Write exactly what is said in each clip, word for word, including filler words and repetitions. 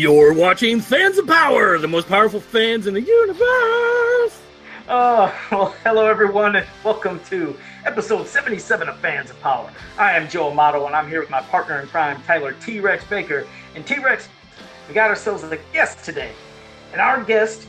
You're watching Fans of Power, the most powerful fans in the universe! Oh, well, hello everyone, and welcome to episode seventy-seven of Fans of Power. I am Joe Amato, and I'm here with my partner in crime, Tyler T-Rex Baker. And T-Rex, we got ourselves a guest today. And our guest,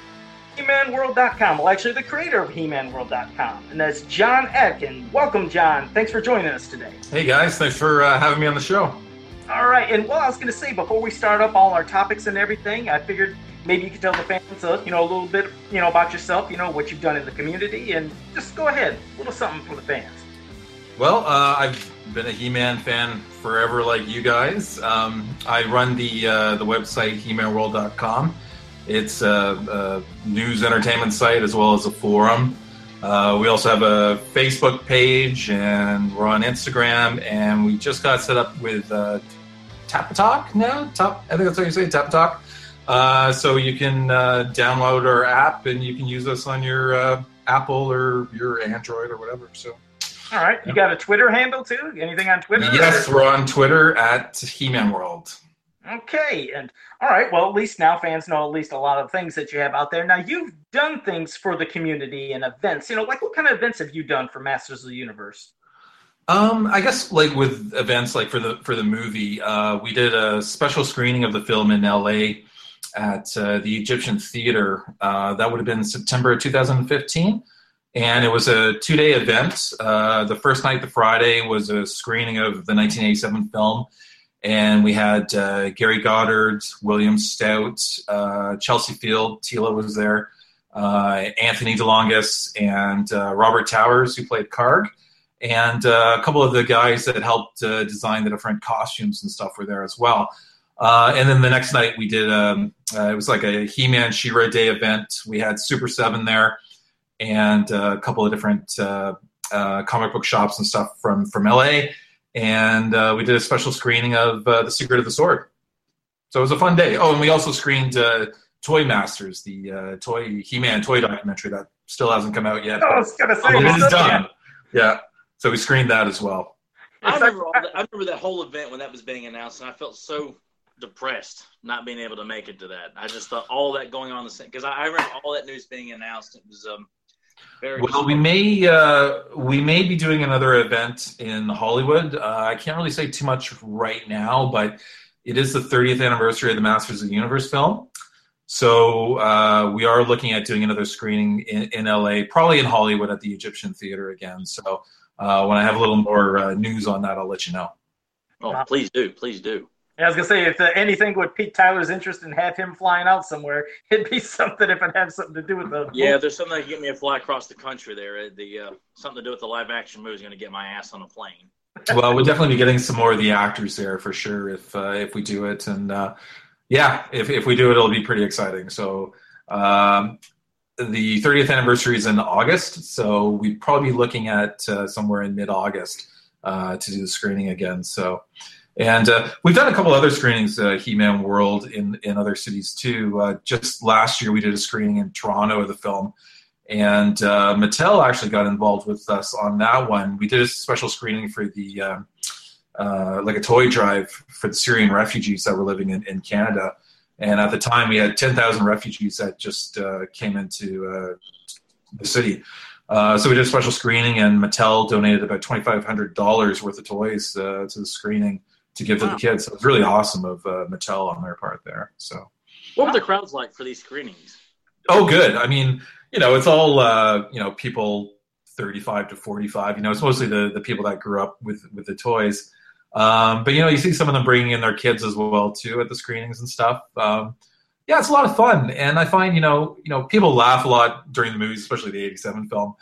He Man World dot com, well, actually the creator of He Man World dot com, and that's Jon Atkin. Welcome, Jon. Thanks for joining us today. Hey, guys. Thanks for uh, having me on the show. All right, and well, I was going to say, before we start up all our topics and everything, I figured maybe you could tell the fans, uh, you know, a little bit, you know, about yourself, you know, what you've done in the community, and just go ahead, a little something for the fans. Well, uh, I've been a He-Man fan forever, like you guys. Um, I run the uh, the website He Man World dot com. It's a, a news entertainment site as well as a forum. Uh, we also have a Facebook page, and we're on Instagram, and we just got set up with uh, Tapatalk now. Top, I think that's how you say it, Tapatalk. Uh, so you can uh, download our app, and you can use us on your uh, Apple or your Android or whatever. So, all right, you got a Twitter handle too? Anything on Twitter? Yes, we're on Twitter at He-Man World. Okay, and all right, well, at least now fans know at least a lot of things that you have out there. Now, you've done things for the community and events. You know, like what kind of events have you done for Masters of the Universe? Um, I guess like with events like for the for the movie, uh, we did a special screening of the film in L A at uh, the Egyptian Theater. Uh, that would have been September two thousand fifteen. And it was a two-day event. Uh, the first night, the Friday, was a screening of the nineteen eighty-seven film. And we had uh, Gary Goddard, William Stout, uh, Chelsea Field, Tila was there, uh, Anthony DeLongis, and uh, Robert Towers, who played Karg. And uh, a couple of the guys that helped uh, design the different costumes and stuff were there as well. Uh, and then the next night we did, um, uh, it was like a He-Man She-Ra Day event. We had Super seven there and uh, a couple of different uh, uh, comic book shops and stuff from, from L A. And uh, we did a special screening of uh, The Secret of the Sword. So it was a fun day. Oh, and we also screened uh, Toy Masters, the uh, toy He-Man toy documentary that still hasn't come out yet. Oh, I was going to say. It is done. Yeah. So we screened that as well. I remember, all the, I remember that whole event when that was being announced, and I felt so depressed not being able to make it to that. I just thought all that going on in the same, because I, I remember all that news being announced. It was um, very. Well, we may uh, we may be doing another event in Hollywood. Uh, I can't really say too much right now, but it is the thirtieth anniversary of the Masters of the Universe film. So uh, we are looking at doing another screening in, in L A, probably in Hollywood at the Egyptian Theater again. So. Uh, when I have a little more uh, news on that, I'll let you know. Oh, please do. Please do. Yeah, I was going to say, if uh, anything would pique Tyler's interest and have him flying out somewhere, it'd be something if it had something to do with the... Yeah, there's something that can get me to fly across the country there. The uh, something to do with the live-action movie is going to get my ass on a plane. Well, we'll definitely be getting some more of the actors there for sure if uh, if we do it. And, uh, yeah, if, if we do it, it'll be pretty exciting. So... Um, The thirtieth anniversary is in August, so we'd probably be looking at uh, somewhere in mid-August uh, to do the screening again. So, and uh, we've done a couple other screenings, uh, He-Man World, in, in other cities too. Uh, just last year, we did a screening in Toronto of the film, and uh, Mattel actually got involved with us on that one. We did a special screening for the uh, uh, like a toy drive for the Syrian refugees that were living in, in Canada. And at the time, we had ten thousand refugees that just uh, came into uh, the city. Uh, so we did a special screening, and Mattel donated about twenty-five hundred dollars worth of toys uh, to the screening to give to wow. the kids. So it was really awesome of uh, Mattel on their part there. So, what were the crowds like for these screenings? Oh, good. I mean, you know, it's all, uh, you know, people thirty-five to forty-five. You know, it's mostly the, the people that grew up with, with the toys. Um, but, you know, you see some of them bringing in their kids as well, too, at the screenings and stuff. Um, yeah, it's a lot of fun. And I find, you know, you know, people laugh a lot during the movies, especially the eighty-seven film.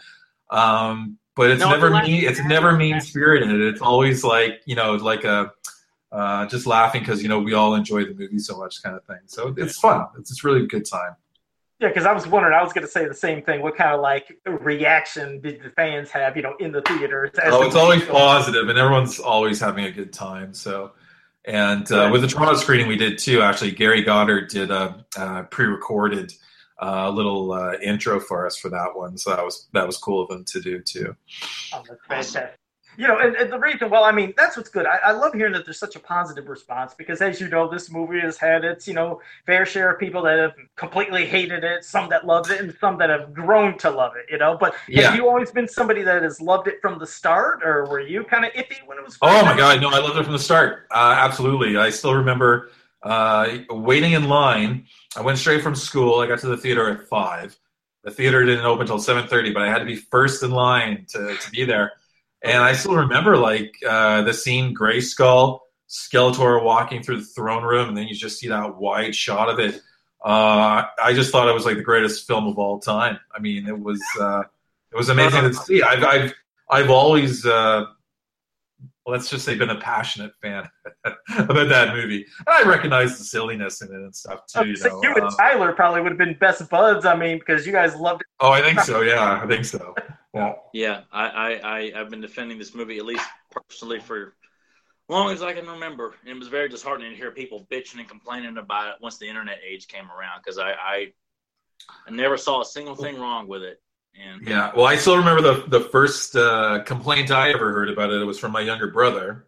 Um, but it's no, never mean, it's never mean-spirited. It's always like, you know, like a uh, just laughing because, you know, we all enjoy the movie so much kind of thing. So it's fun. It's just really a good time. Yeah, because I was wondering, I was going to say the same thing. What kind of, like, reaction did the fans have, you know, in the theater? Oh, it's always positive, and everyone's always having a good time. So, and uh, with the Toronto screening we did, too, actually, Gary Goddard did a, a pre-recorded uh, little uh, intro for us for that one. So that was that was cool of him to do, too. Oh, that's fantastic. You know, and, and the reason, well, I mean, that's what's good. I, I love hearing that there's such a positive response because, as you know, this movie has had its, you know, fair share of people that have completely hated it, some that loved it, and some that have grown to love it, you know. But Yeah. have you always been somebody that has loved it from the start, or were you kind of iffy when it was first Oh my out? God, no, I loved it from the start. Uh, absolutely. I still remember uh, waiting in line. I went straight from school. I got to the theater at five. The theater didn't open until seven thirty, but I had to be first in line to, to be there. And I still remember, like, uh, the scene, Grayskull, Skeletor walking through the throne room, and then you just see that wide shot of it. Uh, I just thought it was, like, the greatest film of all time. I mean, it was uh, it was amazing to see. I've I've, I've always, uh, let's just say, been a passionate fan about that movie. And I recognize the silliness in it and stuff, too. You, So know? you and Um, Tyler probably would have been best buds, I mean, because you guys loved it. oh, I think so, yeah. I think so. Yeah. Yeah, I, I, I, I've been defending this movie, at least personally, for as long as I can remember. And it was very disheartening to hear people bitching and complaining about it once the internet age came around, because I, I, I never saw a single thing wrong with it. And Yeah, well, I still remember the the first uh, complaint I ever heard about it. It was from my younger brother.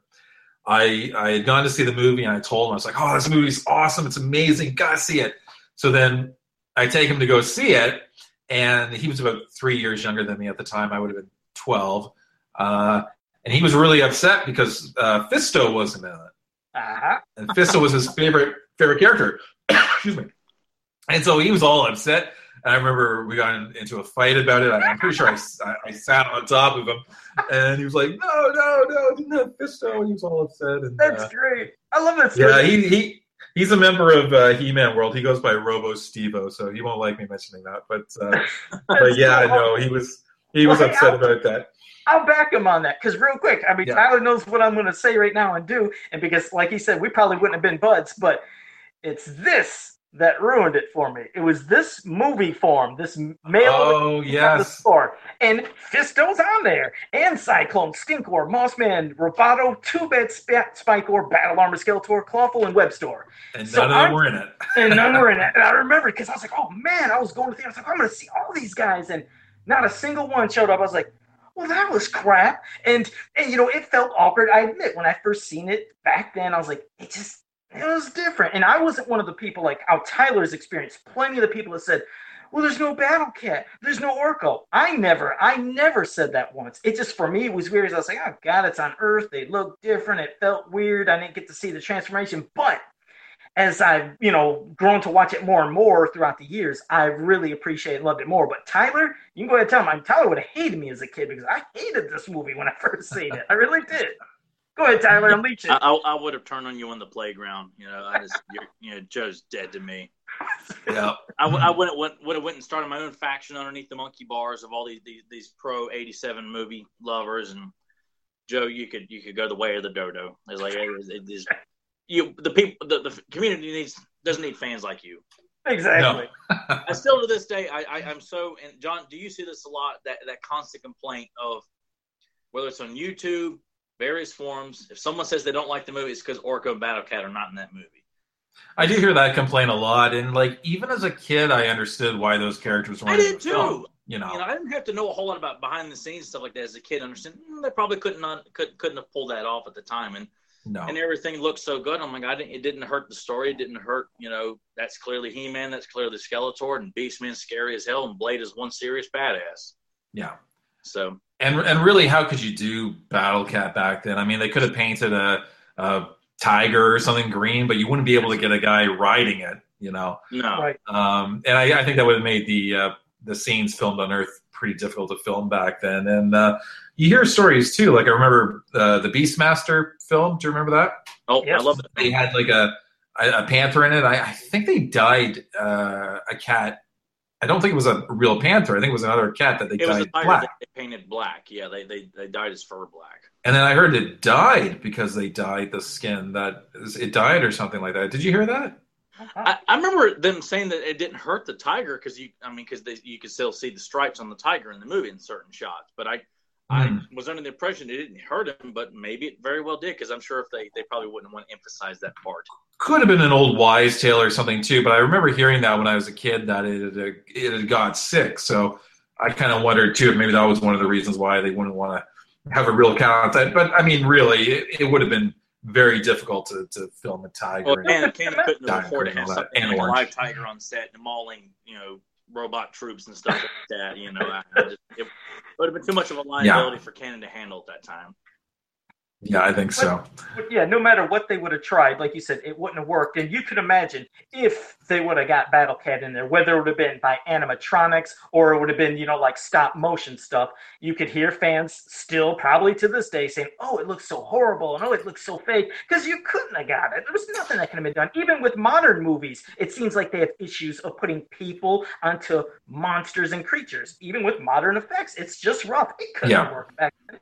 I I had gone to see the movie, and I told him, I was like, "Oh, this movie's awesome! It's amazing! Gotta see it!" So then I take him to go see it, and he was about three years younger than me at the time. I would have been twelve, uh, and he was really upset because uh, Fisto wasn't in it, Uh-huh. and Fisto was his favorite favorite character. Excuse me. And so he was all upset. And I remember we got in, into a fight about it. I, I'm pretty sure I, I, I sat on top of him, and he was like, "No, no, no, I didn't have Fisto." And he was all upset. And That's uh, great. I love that yeah, story. he he he's a member of uh, He-Man World. He goes by Robo Stevo, so he won't like me mentioning that. But uh, but yeah, no, he was he was Well, hey, upset I'll- about that. I'll back him on that because real quick, I mean, Yeah. Tyler knows what I'm going to say right now and do, and because, like he said, we probably wouldn't have been buds, but it's this that ruined it for me. It was this movie form, this male Oh at the yes, store, and Fisto's on there, and Cyclone, Stinkor, Mossman, Roboto, Two-Bed, Sp- Spikor, Battle Armor, Skeletor, Clawful, and Webstore. and So none of them I'm- were in it. And none were in it. And I remember because I was like, oh man, I was going to the theater. I was like, I'm going to see all these guys. And not a single one showed up. I was like, well, that was crap. And, and you know, it felt awkward. I admit, when I first seen it back then, I was like, it just, it was different. And I wasn't one of the people like how Tyler's experienced. Plenty of the people that said, well, there's no Battle Cat. There's no Orko. I never, I never said that once. It just, for me, it was weird. I was like, oh, God, it's on Earth. They look different. It felt weird. I didn't get to see the transformation. But as I've, you know, grown to watch it more and more throughout the years, I really appreciate and loved it more. But Tyler, you can go ahead and tell him. I mean, Tyler would have hated me as a kid because I hated this movie when I first seen it. I really did. Go ahead, Tyler, unleash it. I, I, I would have turned on you on the playground. You know, I just, you're, you know, Joe's dead to me. Yeah, I, w- I would have went, would have went and started my own faction underneath the monkey bars of all these these, these pro eighty-seven movie lovers. And Joe, you could you could go the way of the dodo. It's like it, it, it's, you the people the, the community needs doesn't need fans like you. Exactly. I still to this day I, I I'm so and John, do you see this a lot, that that constant complaint of whether it's on YouTube, various forums, if someone says they don't like the movie, it's because Orko and Battle Cat are not in that movie. I do hear that complaint a lot, and like even as a kid, I understood why those characters weren't. I in did the film, too. You know, You know, I didn't have to know a whole lot about behind the scenes stuff like that as a kid. Understand? Mm, they probably couldn't not could, couldn't have pulled that off at the time, and no. and everything looked so good. I'm like, I didn't. It didn't hurt the story. It didn't hurt. You know, that's clearly He-Man. That's clearly Skeletor, and Beastman's scary as hell, and Blade is one serious badass. Yeah. So And and really, how could you do Battle Cat back then? I mean, they could have painted a, a tiger or something green, but you wouldn't be able to get a guy riding it, you know. no, Right. Um, and I, I think that would have made the uh, the scenes filmed on Earth pretty difficult to film back then. And uh, you hear stories too. Like I remember uh, the Beastmaster film. Do you remember that? oh, Yes. I love it. They had like a a, a panther in it. I, I think they dyed uh, a cat. I don't think it was a real panther. I think it was another cat that they It was a dyed tiger black. that they painted black. Yeah, they, they they dyed his fur black. And then I heard it died because they dyed the skin. That it died or something like that. Did you hear that? I, I remember them saying that it didn't hurt the tiger because you, I mean, because you could still see the stripes on the tiger in the movie in certain shots. But I, I Hmm. was under the impression it didn't hurt him, but maybe it very well did because I'm sure if they, they probably wouldn't want to emphasize that part. Could have been an old wives' tale or something too. But I remember hearing that when I was a kid that it had, it had got sick. So I kind of wondered too if maybe that was one of the reasons why they wouldn't want to have a real count. But I mean, really, it, it would have been very difficult to, to film a tiger. Well, Cannon, Cannon couldn't have afforded to have and all that, something and like a orange. live tiger on set and mauling, you know, robot troops and stuff like that. You know, I, I just, it would have been too much of a liability Yeah. for Cannon to handle at that time. Yeah, I think so. But yeah, no matter what they would have tried, like you said, it wouldn't have worked. And you could imagine if they would have got Battle Cat in there, whether it would have been by animatronics or it would have been, you know, like stop motion stuff, you could hear fans still probably to this day saying, oh, it looks so horrible and oh, it looks so fake, because you couldn't have got it. There was nothing that could have been done. Even with modern movies, it seems like they have issues of putting people onto monsters and creatures. Even with modern effects, it's just rough. It couldn't Yeah. have worked back then.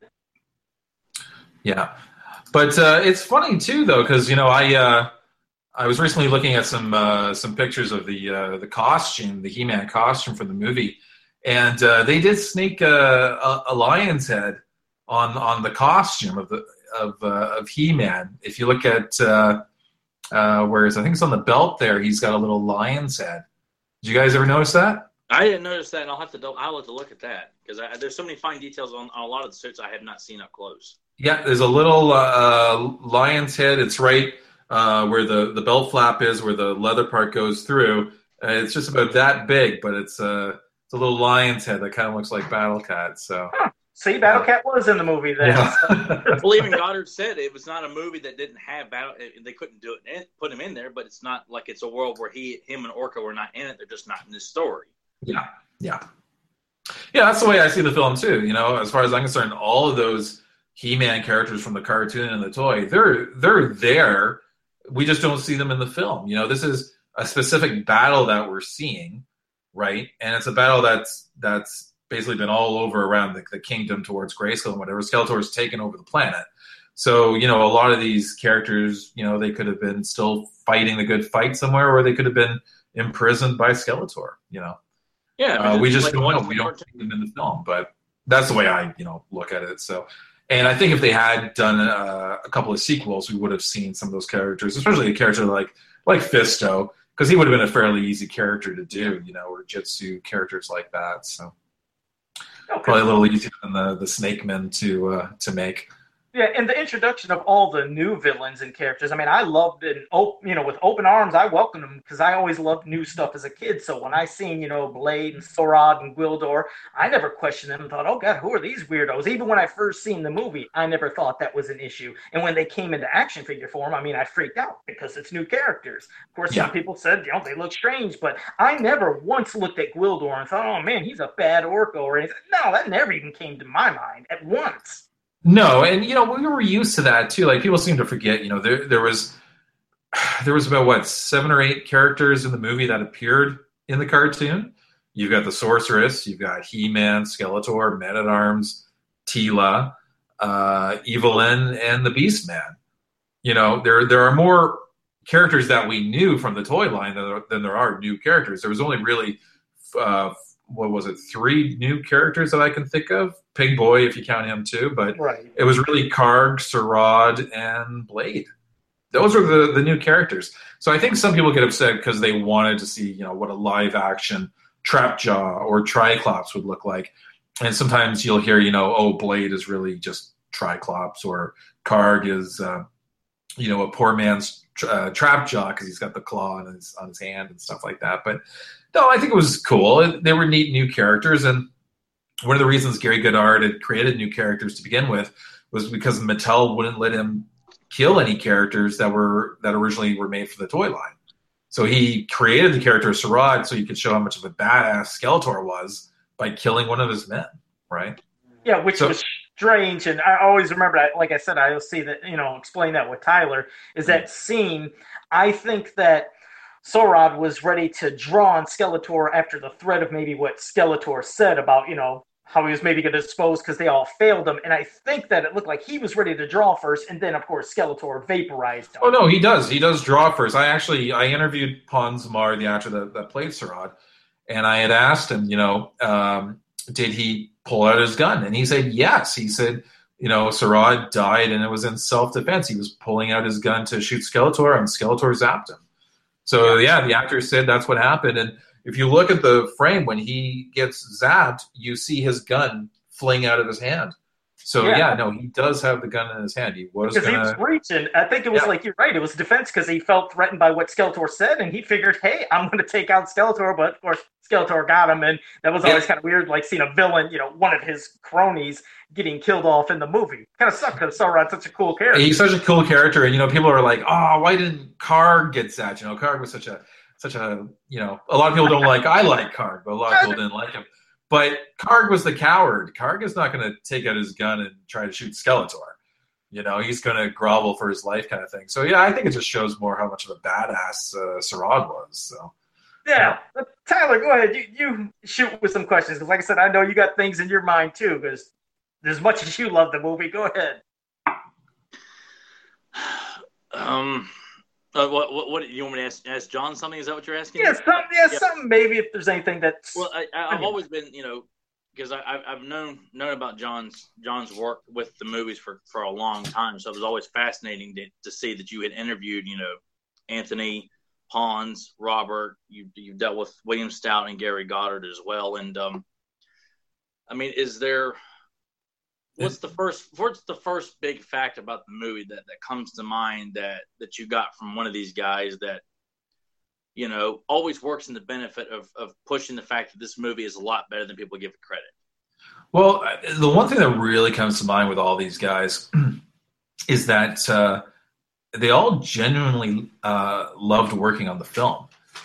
Yeah, but uh, it's funny too, though, because you know I uh, I was recently looking at some uh, some pictures of the uh, the costume, the He-Man costume from the movie, and uh, they did sneak a, a, a lion's head on on the costume of the of uh, of He-Man. If you look at uh, uh, whereas I think it's on the belt there, he's got a little lion's head. Did you guys ever notice that? I didn't notice that, and I'll have to I'll have to look at that because there's so many fine details on, on a lot of the suits I have not seen up close. Yeah, there's a little uh, lion's head. It's right uh, where the, the belt flap is, where the leather part goes through. Uh, it's just about that big, but it's, uh, it's a little lion's head that kind of looks like Battle Cat. So, Huh. See, Battle Cat was in the movie then. yeah. Well, even Goddard said it was not a movie that didn't have battle. They couldn't do it, in, put him in there, but it's not like it's a world where he, him, and Orko were not in it. They're just not in this story. yeah, yeah, yeah. That's the way I see the film too. You know, as far as I'm concerned, all of those He-Man characters from the cartoon and the toy, they're they're there. We just don't see them in the film. You know, this is a specific battle that we're seeing, right? And it's a battle that's that's basically been all over around the, the kingdom towards Grayskull and whatever. Skeletor's taken over the planet. So, you know, a lot of these characters, you know, they could have been still fighting the good fight somewhere, or they could have been imprisoned by Skeletor, you know. Yeah, I mean, Uh, we it's just like don't one know. We don't cartoon. see them in the film, but that's the way I, you know, look at it. So, and I think if they had done uh, a couple of sequels, we would have seen some of those characters, especially a character like like Fisto, because he would have been a fairly easy character to do, you know, or Jitsu characters like that. So, Okay. probably a little easier than the the Snake Men to uh, to make. Yeah, and the introduction of all the new villains and characters. I mean, I loved it. Op- you know, with open arms, I welcomed them because I always loved new stuff as a kid. So when I seen, you know, Blade and Thorod and Gwildor, I never questioned them and thought, oh, God, who are these weirdos? Even when I first seen the movie, I never thought that was an issue. And when they came into action figure form, I mean, I freaked out because it's new characters. Of course, Yeah. some people said, you know, they look strange, but I never once looked at Gwildor and thought, oh, man, he's a bad Orko or anything. No, that never even came to my mind at once. No, and you know we were used to that too. Like people seem to forget. You know, there there was there was about what seven or eight characters in the movie that appeared in the cartoon. You've got the Sorceress, you've got He-Man, Skeletor, Man-at-Arms, Teela, uh, Evelyn, and the Beastman. You know, there there are more characters that we knew from the toy line than there, than there are new characters. There was only really uh, what was it, three new characters that I can think of. Pig Boy, if you count him too, but Right. it was really Karg, Sarod, and Blade. Those are the, the new characters. So I think some people get upset because they wanted to see, you know, what a live action Trapjaw or Triclops would look like. And sometimes you'll hear, you know, oh, Blade is really just Triclops, or Karg is, uh, you know, a poor man's uh, Trapjaw because he's got the claw on his on his hand and stuff like that. But no, I think it was cool. It, they were neat new characters, and one of the reasons Gary Goddard had created new characters to begin with was because Mattel wouldn't let him kill any characters that were that originally were made for the toy line. So he created the character of Sarad so you could show how much of a badass Skeletor was by killing one of his men, right? Yeah, which So- was strange, and I always remember that. Like I said, I will see that, you know, explain that with Tyler, is that scene. I think that Sorod was ready to draw on Skeletor after the threat of maybe what Skeletor said about, you know, how he was maybe going to dispose because they all failed him. And I think that it looked like he was ready to draw first, and then, of course, Skeletor vaporized him. Oh no, he does. He does draw first. I actually I interviewed Pons Zamar, the actor that, that played Sarad, and I had asked him, you know, um, did he pull out his gun? And he said yes. He said, you know, Sarad died and it was in self-defense. He was pulling out his gun to shoot Skeletor, and Skeletor zapped him. So yeah, the actor said that's what happened. And if you look at the frame when he gets zapped, you see his gun fling out of his hand, So Yeah. yeah, no, he does have the gun in his hand. He was Because he gonna. was reaching. I think it was Yeah. like, you're right, it was defense because he felt threatened by what Skeletor said, and he figured, hey, I'm going to take out Skeletor. But of course, Skeletor got him, and that was always Yeah. kind of weird, like seeing a villain, you know, one of his cronies getting killed off in the movie. Kind of sucked because Sauron's such a cool character. He's such a cool character, and you know, people are like, "Oh, why didn't Karg get that?" You know, Karg was such a, such a, you know, a lot of people don't like. I like Karg, but a lot of people didn't like him. But Karg was the coward. Karg is not going to take out his gun and try to shoot Skeletor. You know, he's going to grovel for his life, kind of thing. So yeah, I think it just shows more how much of a badass uh, Saurons was. So Yeah. But Tyler, go ahead. You, you shoot with some questions because, like I said, I know you got things in your mind too. Because as much as you love the movie, go ahead. Um, uh, what, what, what you want me to ask, ask John something? Is that what you're asking? Yeah, something. Yeah, Yeah. something. Maybe if there's anything that's. Well, I, I, I've always been, you know, because I, I've I've known known about John's John's work with the movies for, for a long time, so it was always fascinating to, to see that you had interviewed, you know, Anthony, Hans, Robert. You you've dealt with William Stout and Gary Goddard as well, and um, I mean, is there what's the first what's the first big fact about the movie that, that comes to mind that that you got from one of these guys that, you know, always works in the benefit of, of pushing the fact that this movie is a lot better than people give it credit? Well, the one thing that really comes to mind with all these guys is that uh, they all genuinely uh, loved working on the film.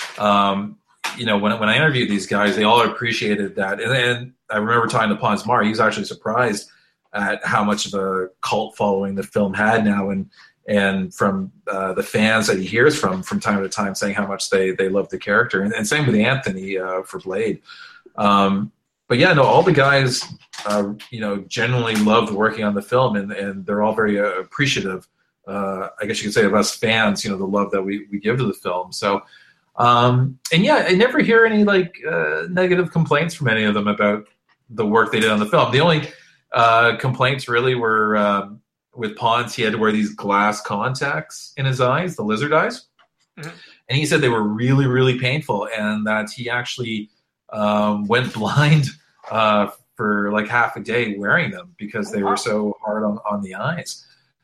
Um, you know, when when I interviewed these guys, they all appreciated that. And, and I remember talking to Pons Mar. He was actually surprised at how much of a cult following the film had now, and and from uh, the fans that he hears from from time to time saying how much they they love the character. And, and same with Anthony uh, for Blade. Um, but yeah, no, all the guys, uh, you know, genuinely loved working on the film, and, and they're all very uh, appreciative. Uh, I guess you could say of us fans, you know, the love that we, we give to the film. So, um, and yeah, I never hear any like uh, negative complaints from any of them about the work they did on the film. The only uh, complaints really were um, with Pons. He had to wear these glass contacts in his eyes, the lizard eyes. Mm-hmm. And he said they were really, really painful, and that he actually um, went blind uh, for like half a day wearing them because they were so hard on, on the eyes.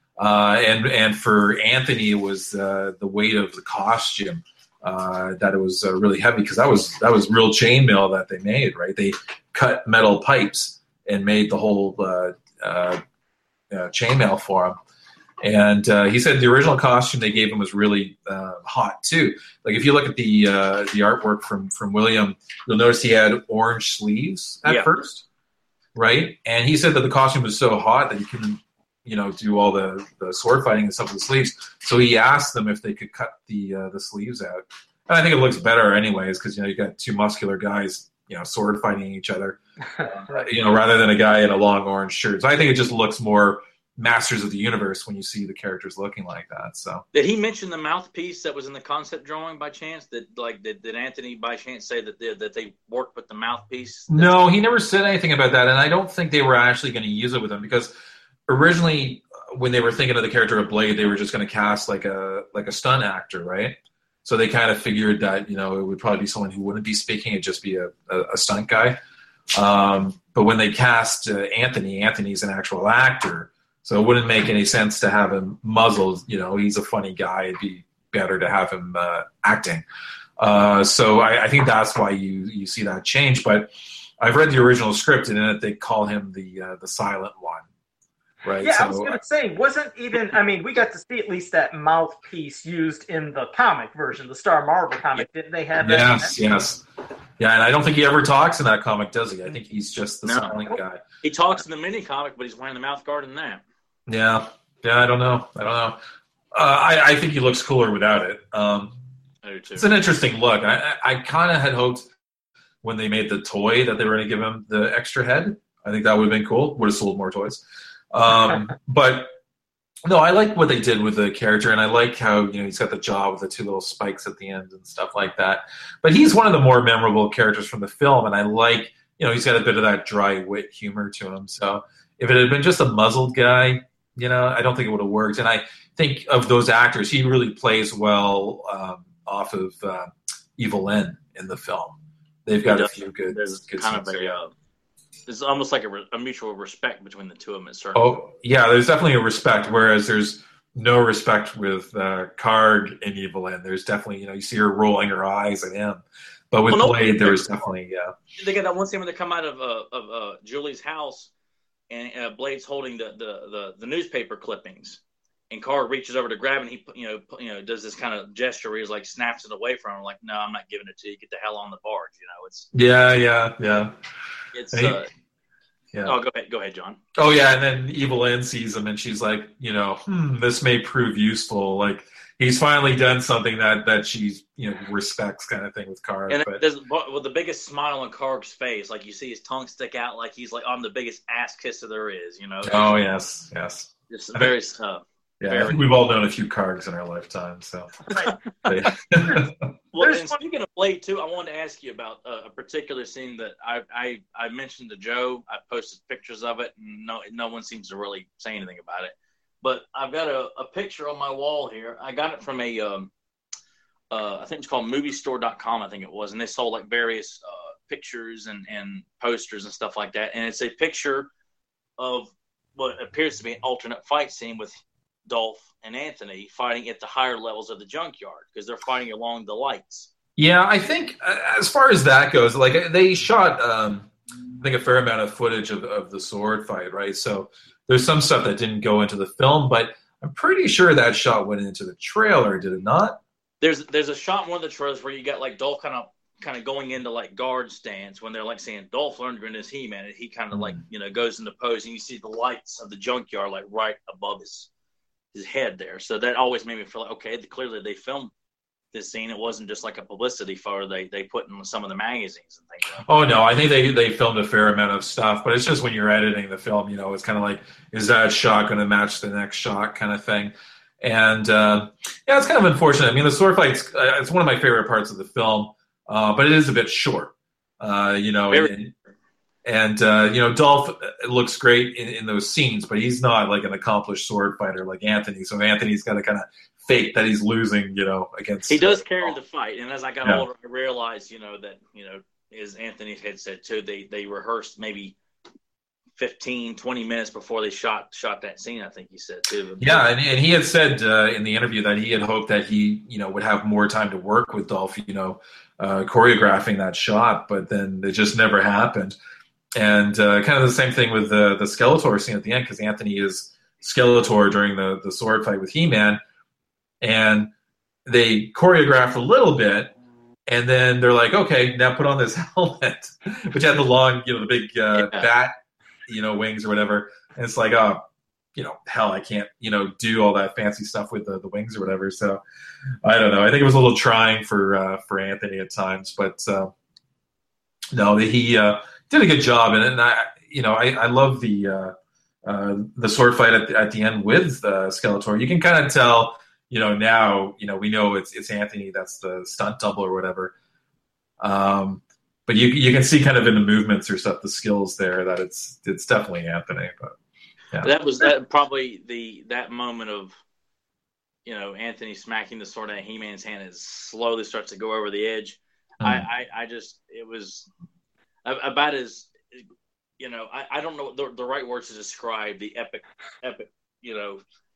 Uh, and and for Anthony, it was uh, the weight of the costume uh, that it was uh, really heavy, because that was that was real chainmail that they made, right? They cut metal pipes and made the whole uh, uh, uh, chainmail for him. And uh, he said the original costume they gave him was really uh, hot too. Like if you look at the uh, the artwork from from William, you'll notice he had orange sleeves at yeah. first, right? And he said that the costume was so hot that he couldn't, you know, do all the, the sword fighting and stuff with the sleeves. So he asked them if they could cut the uh, the sleeves out. And I think it looks better anyways, because, you know, you got two muscular guys, you know, sword fighting each other, uh, you know, rather than a guy in a long orange shirt. So I think it just looks more Masters of the Universe when you see the characters looking like that. So did he mention the mouthpiece that was in the concept drawing by chance? That like did, did Anthony by chance say that they, that they worked with the mouthpiece? No, he never said anything about that, and I don't think they were actually going to use it with him, because originally when they were thinking of the character of Blade, they were just going to cast like a like a stunt actor, right? So they kind of figured that, you know, it would probably be someone who wouldn't be speaking; it'd just be a, a, a stunt guy. Um, but when they cast uh, Anthony, Anthony's an actual actor. So it wouldn't make any sense to have him muzzled. You know, he's a funny guy. It'd be better to have him uh, acting. Uh, so I, I think that's why you you see that change. But I've read the original script, and in it they call him the uh, the silent one, right? Yeah, so, I was going to say, wasn't even, I mean, we got to see at least that mouthpiece used in the comic version, the Star Marvel comic. Yeah. Didn't they have that? Yes, yes. Yeah, and I don't think he ever talks in that comic, does he? I think he's just the No. silent guy. He talks in the mini comic, but he's wearing the mouth guard in that. Yeah, yeah. I don't know. I don't know. Uh, I, I think he looks cooler without it. Um, I do too. it's an interesting look. I, I, I kind of had hoped when they made the toy that they were going to give him the extra head. I think that would have been cool. Would have sold more toys. Um, but no, I like what they did with the character, and I like how, you know, he's got the jaw with the two little spikes at the end and stuff like that. But he's one of the more memorable characters from the film, and I like, you know, he's got a bit of that dry wit humor to him. So if it had been just a muzzled guy, you know, I don't think it would have worked. And I think of those actors, he really plays well um, off of uh, Evil Lyn in the film. They've got a few good, There's good kind of scenes a there. uh, there's almost like a, re- a mutual respect between the two of them. At certain Oh, yeah, there's definitely a respect, whereas there's no respect with uh, Karg and Evelyn. There's definitely, you know, you see her rolling her eyes at him. But with Well, no, Blade, there was definitely, yeah. They got that one scene when they come out of uh, of uh, Julie's house, and uh, Blade's holding the, the, the, the newspaper clippings, and Karg reaches over to grab it, and he you know you know does this kind of gesture where he's like snaps it away from him, like, no, I'm not giving it to you. Get the hell on the barge. You know, it's Yeah, yeah, yeah. it's. He, uh, yeah. Oh, go ahead, go ahead, John. Oh, yeah, and then Evelyn sees him, and she's like, you know, hmm, this may prove useful. Like, he's finally done something that, that she's, you know, respects, kind of thing with Karg. And but there's with the biggest smile on Karg's face, like you see his tongue stick out, like he's like, I'm the biggest ass kisser there is, you know. Oh yes, yes. It's very tough. Yeah, very I think we've all known a few Kargs in our lifetime. So. Right. Well, and speaking of Blade too, I wanted to ask you about uh, a particular scene that I, I I mentioned to Joe. I posted pictures of it, and no no one seems to really say anything about it. But I've got a, a picture on my wall here. I got it from a, um, uh, I think it's called movie store dot com, I think it was. And they sold like various uh, pictures and, and posters and stuff like that. And it's a picture of what appears to be an alternate fight scene with Dolph and Anthony fighting at the higher levels of the junkyard because they're fighting along the lights. Yeah, I think uh, as far as that goes, like they shot, um, I think a fair amount of footage of, of the sword fight, right? So there's some stuff that didn't go into the film, but I'm pretty sure that shot went into the trailer, did it not? There's there's a shot in one of the trailers where you got like Dolph kind of kind of going into like guard stance when they're like saying Dolph Lundgren is He-Man, and he kind of mm. like you know goes into pose, and you see the lights of the junkyard like right above his his head there. So that always made me feel like okay, clearly they filmed this scene. It wasn't just like a publicity photo they they put in some of the magazines and things like that. Oh no, I think they they filmed a fair amount of stuff, but it's just when you're editing the film, you know, it's kind of like, is that shot going to match the next shot kind of thing. And uh, yeah, it's kind of unfortunate. I mean, the sword fight's uh, it's one of my favorite parts of the film, uh, but it is a bit short. Uh, you know, Very- and, and uh, you know, Dolph looks great in, in those scenes, but he's not like an accomplished sword fighter like Anthony. So Anthony's got to kind of fake that he's losing, you know, against. He does carry the fight, and as I got yeah. older, I realized, you know, that you know, as Anthony had said too, they they rehearsed maybe fifteen, twenty minutes before they shot shot that scene. I think he said too. Yeah, and, and he had said uh, in the interview that he had hoped that he, you know, would have more time to work with Dolph, you know, uh, choreographing that shot, but then it just never happened. And uh, kind of the same thing with the the Skeletor scene at the end, because Anthony is Skeletor during the the sword fight with He-Man, and they choreographed a little bit. And then they're like, okay, now put on this helmet, which had the long, you know, the big uh, yeah. bat, you know, wings or whatever. And it's like, oh, you know, hell, I can't, you know, do all that fancy stuff with the, the wings or whatever. So I don't know. I think it was a little trying for uh, for Anthony at times, but uh, no, he uh, did a good job. And, and I, you know, I, I love the uh, uh, the sword fight at the, at the end with uh, Skeletor. You can kind of tell. You know, now, you know, we know it's it's Anthony, that's the stunt double or whatever. Um, but you you can see kind of in the movements or stuff, the skills there that it's it's definitely Anthony. But yeah. That was that probably the that moment of, you know, Anthony smacking the sword out of He-Man's hand and slowly starts to go over the edge. Mm. I, I, I just, it was about as, you know, I, I don't know the, the right words to describe the epic, epic, you know,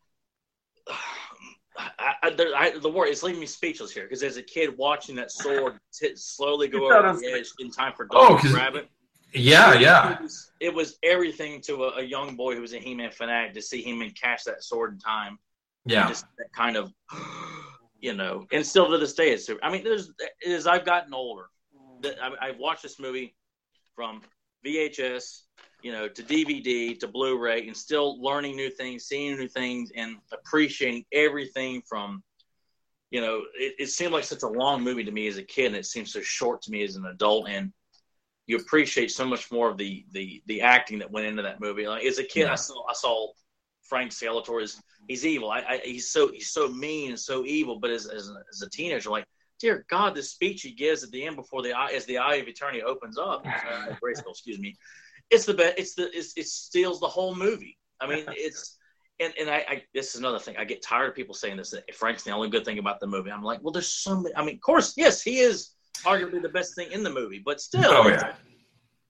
I, I, I, the word it's leaving me speechless here because as a kid watching that sword t- slowly go over the edge in time for Dolph oh, to grab it. Yeah, it, yeah. It was, it was everything to a, a young boy who was a He-Man fanatic to see He-Man catch that sword in time. Yeah, just that kind of, you know, and still to this day, it's. I mean, there's as I've gotten older, that I, I've watched this movie from V H S. You know, to D V D, to Blu-ray, and still learning new things, seeing new things, and appreciating everything from, you know, it, it seemed like such a long movie to me as a kid, and it seems so short to me as an adult, and you appreciate so much more of the the, the acting that went into that movie. Like as a kid, yeah. I saw I saw Frank Skeletor as he's evil. I, I he's so he's so mean and so evil, but as as a, as a teenager, like, dear God, this speech he gives at the end before the eye as the Eye of Eternity opens up, uh, Grayskull, excuse me. It's the best. It's the it's, it steals the whole movie. I mean, it's and and I, I this is another thing. I get tired of people saying this. That Frank's the only good thing about the movie. I'm like, well, there's so many. I mean, of course, yes, he is arguably the best thing in the movie, but still, Oh, yeah. I mean, Corey, yes, he is arguably the best thing in the movie. I mean, of course, yes, he is arguably the best thing in the movie, but still, it's, and I, I this is another thing. I get tired of people saying this. That Frank's the only good thing about the movie. I'm like, well, there's so many. I mean, of course, yes, he is arguably the best thing in the movie, but still, Oh, yeah.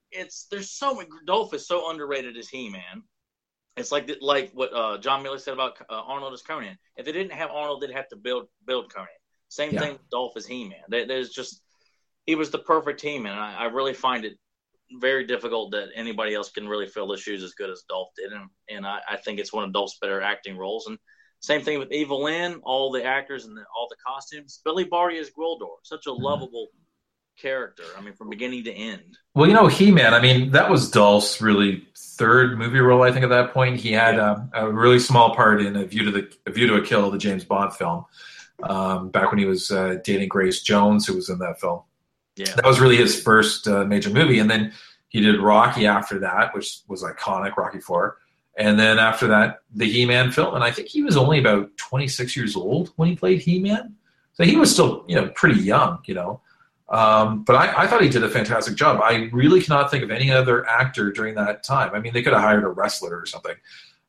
it's there's so many. Dolph is so underrated as He-Man. It's like like what uh, John Miller said about uh, Arnold as Conan. If they didn't have Arnold, they'd have to build build Conan. Same Yeah. thing with Dolph as He-Man. There, there's just he was the perfect He-Man. And I, I really find it very difficult that anybody else can really fill the shoes as good as Dolph did, and and I, I think it's one of Dolph's better acting roles. And same thing with Evil Lynn, all the actors and the, all the costumes. Billy Barty as Gwildor, such a lovable character. I mean, from beginning to end. Well, you know, He-Man, I mean, that was Dolph's really third movie role, I think, at that point. He had Yeah. um, a really small part in A View to the A View to a Kill, the James Bond film, um, back when he was uh, dating Grace Jones, who was in that film. Yeah. That was really his first uh, major movie. And then he did Rocky after that, which was iconic, Rocky four. And then after that, the He-Man film. And I think he was only about twenty-six years old when he played He-Man. So he was still, you know, pretty young, you know. Um, but I, I thought he did a fantastic job. I really cannot think of any other actor during that time. I mean, they could have hired a wrestler or something.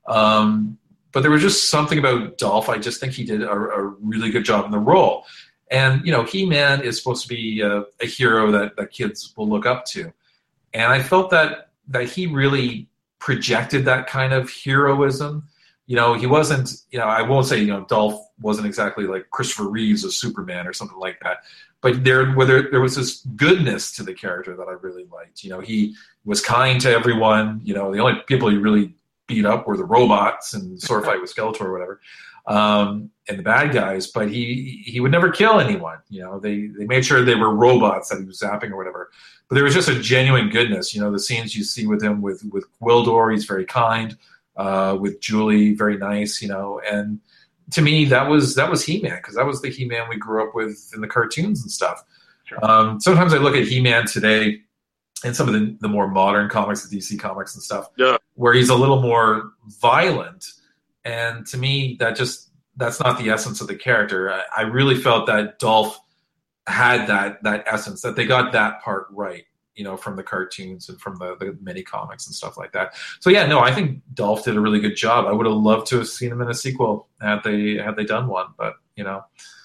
Um, but there was just something about Dolph. I just think he did a, a really good job in the role. And, you know, He-Man is supposed to be a, a hero that, that kids will look up to. And I felt that that he really projected that kind of heroism. You know, he wasn't, you know, I won't say, you know, Dolph wasn't exactly like Christopher Reeves as Superman or something like that. But there, whether there was this goodness to the character that I really liked. You know, he was kind to everyone. You know, the only people he really beat up were the robots and sword fight with Skeletor or whatever, um, and the bad guys. But he he would never kill anyone. You know, they they made sure they were robots that he was zapping or whatever. But there was just a genuine goodness. You know, the scenes you see with him with with Gwildor, he's very kind. Uh, with Julie, very nice. You know, and to me, that was that was He-Man, because that was the He-Man we grew up with in the cartoons and stuff. Sure. Um, sometimes I look at He-Man today and some of the, the more modern comics, the D C comics and stuff, Yeah. where he's a little more violent. And to me, that just that's not the essence of the character. I, I really felt that Dolph had that that essence, that they got that part right, you know, from the cartoons and from the, the mini comics and stuff like that. So yeah, no, I think Dolph did a really good job. I would have loved to have seen him in a sequel had they had they done one, but you know,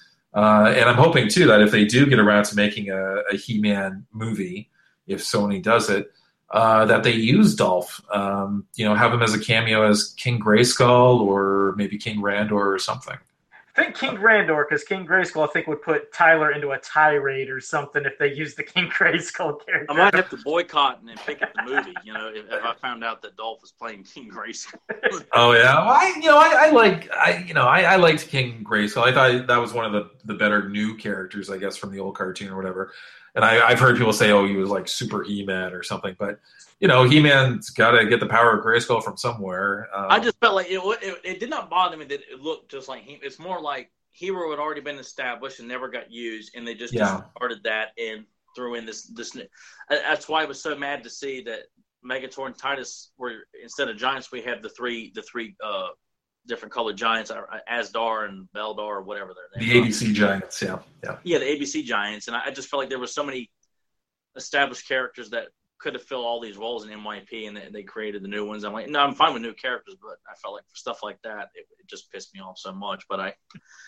uh, and I'm hoping too that if they do get around to making a, a He-Man movie, if Sony does it, uh, that they use Dolph, um, you know, have him as a cameo as King Grayskull or maybe King Randor or something. I think King Randor, because King Grayskull, I think, would put Tyler into a tirade or something if they used the King Grayskull character. I might have to boycott and then pick up the movie. You know, if, if I found out that Dolph was playing King Grayskull. Oh yeah, well, I you know I, I like I you know I, I liked King Grayskull. I thought that was one of the, the better new characters, I guess, from the old cartoon or whatever. And I, I've heard people say, oh, he was like Super He-Man or something, but you know, He-Man's got to get the power of Grayskull from somewhere. Um, I just felt like it, it. It did not bother me that it looked just like him. It's more like Hero had already been established and never got used, and they just Yeah. discarded that and threw in this. This that's why I was so mad to see that Megator and Titus were, instead of giants, we have the three the three uh, different colored giants, Asdar and Beldar or whatever their names the are. A B C Giants, yeah, yeah. Yeah, the A B C giants, and I, I just felt like there were so many established characters that could have filled all these roles in M Y P, and they, they created the new ones. I'm like, no, I'm fine with new characters, but I felt like for stuff like that, it, it just pissed me off so much. But I,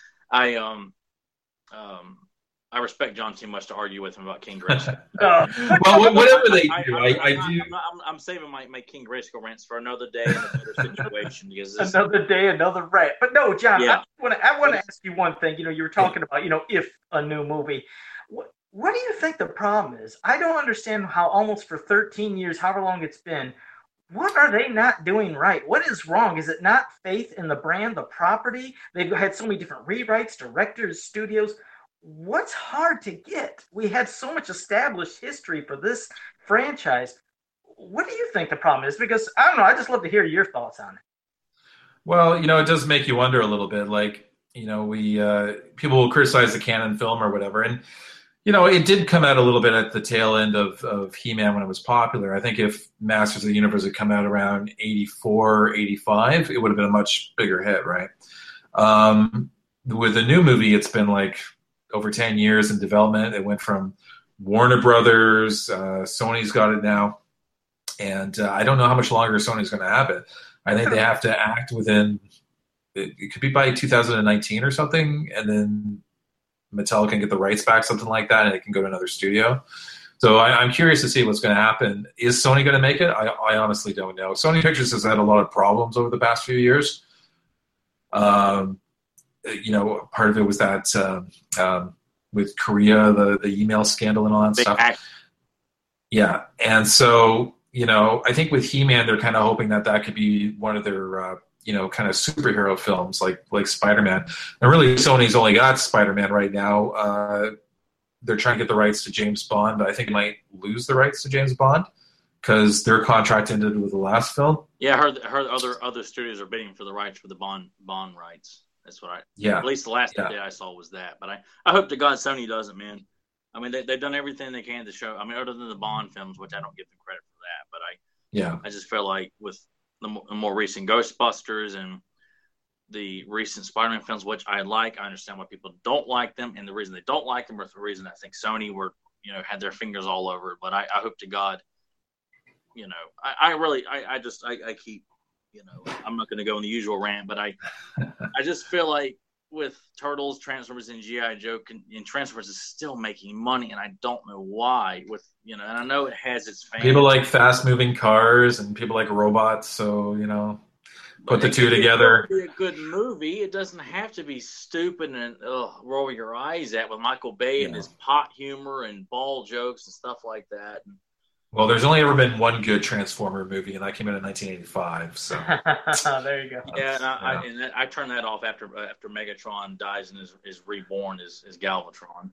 I um, um, I respect John too much to argue with him about King Grayskull. Uh, Well, whatever they I, do, I, I, I, I I'm, do. not- I'm, I'm saving my, my King Grayskull rants for another day and another situation because this, another day, another rant. But no, John, Yeah. I want to I want to ask you one thing. You know, you were talking about, you know, if a new movie. What, what do you think the problem is? I don't understand how almost for thirteen years, however long it's been, what are they not doing right? What is wrong? Is it not faith in the brand, the property? They've had so many different rewrites, directors, studios. What's hard to get? We had so much established history for this franchise. What do you think the problem is? Because I don't know. I just love to hear your thoughts on it. Well, you know, it does make you wonder a little bit. Like, you know, we uh, people will criticize the canon film or whatever, and you know, it did come out a little bit at the tail end of, of He-Man when it was popular. I think if Masters of the Universe had come out around eighty-four, eighty-five, it would have been a much bigger hit, right? Um, with the new movie, it's been like over ten years in development. It went from Warner Brothers, uh, Sony's got it now, and uh, I don't know how much longer Sony's going to have it. I think they have to act within, it, it could be by two thousand nineteen or something, and then Mattel can get the rights back, something like that, and it can go to another studio. So I, I'm curious to see what's going to happen. Is Sony going to make it? I, I honestly don't know. Sony Pictures has had a lot of problems over the past few years. Um, you know, part of it was that um, um, with Korea, the, the email scandal and all that Big stuff. act- Yeah, and so, you know, I think with He-Man, they're kind of hoping that that could be one of their, uh, you know, kind of superhero films like like Spider-Man. And really, Sony's only got Spider-Man right now. Uh, they're trying to get the rights to James Bond, but I think they might lose the rights to James Bond because their contract ended with the last film. Yeah, I heard, I heard other other studios are bidding for the rights for the Bond Bond rights. That's what I. Yeah. At least the last yeah. update I saw was that. But I, I hope to God Sony doesn't, man. I mean, they, they've done everything they can to show. I mean, other than the Bond films, which I don't give them credit for that, but I. Yeah. I just feel like with the more, the more recent Ghostbusters and the recent Spider-Man films, which I like, I understand why people don't like them, and the reason they don't like them, or the reason I think Sony were, you know, had their fingers all over it. But I, I hope to God, you know, I, I really, I, I just, I, I keep, you know, I'm not going to go in the usual rant, but I, I just feel like with Turtles, Transformers, and G I Joe, and Transformers is still making money, and I don't know why. With you know, and I know it has its fans. People like fast-moving cars, and people like robots. So you know. Put the two together. It could be a good movie. It doesn't have to be stupid and ugh, roll your eyes at with Michael Bay yeah. and his pot humor and ball jokes and stuff like that. Well, there's only ever been one good Transformer movie, and that came out in nineteen eighty-five. So there you go. Yeah, and I, yeah. I, and that, I turned that off after after Megatron dies and is, is reborn as, as Galvatron.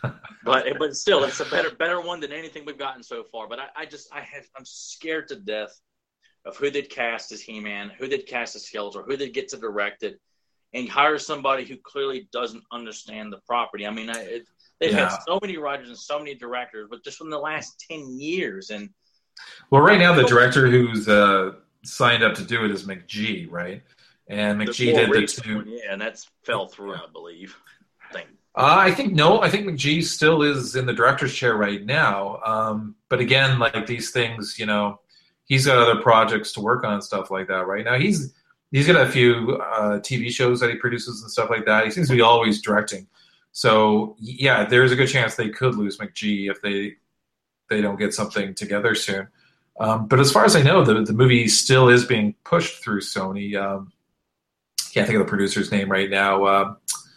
but but still, it's a better better one than anything we've gotten so far. But I, I just I have I'm scared to death of who they'd cast as He-Man, who they'd cast as Skeletor, who they'd get to direct it, and hire somebody who clearly doesn't understand the property. I mean, I, it, they've yeah. had so many writers and so many directors, but just from the last ten years. And well, right now the director who's uh, signed up to do it is McG, right? And McG did the two. One, yeah, and that's fell through, I believe. I think. Uh, I think no. I think McG still is in the director's chair right now. Um, but again, like these things, you know. He's got other projects to work on and stuff like that right now. He's he's got a few uh, T V shows that he produces and stuff like that. He seems to be always directing. So yeah, there's a good chance they could lose McG if they they don't get something together soon. Um, but as far as I know, the the movie still is being pushed through Sony. Um, can't think of the producer's name right now. Uh,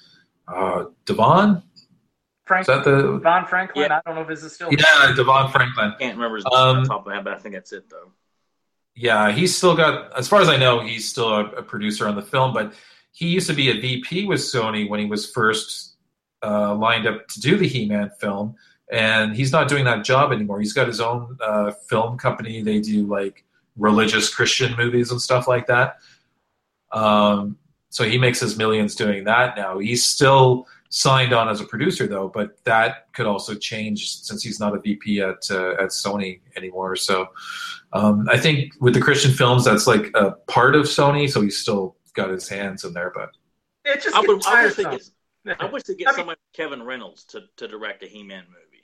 uh, Devon. Frank, is that the Devon Franklin? Yeah. I don't know if this is still. Yeah, Devon Franklin. I can't remember his Um, name off the top of my head, but I think that's it though. Yeah, he's still got, as far as I know, he's still a, a producer on the film, but he used to be a V P with Sony when he was first uh, lined up to do the He-Man film, and he's not doing that job anymore. He's got his own uh, film company. They do like religious Christian movies and stuff like that. Um, so he makes his millions doing that now. He's still signed on as a producer though, but that could also change since he's not a V P at uh, at Sony anymore. So um, I think with the Christian films, that's like a part of Sony, so he's still got his hands in there. But it just I, would, I wish they tiresome. get, I wish they get I mean- somebody like Kevin Reynolds to, to direct a He-Man movie.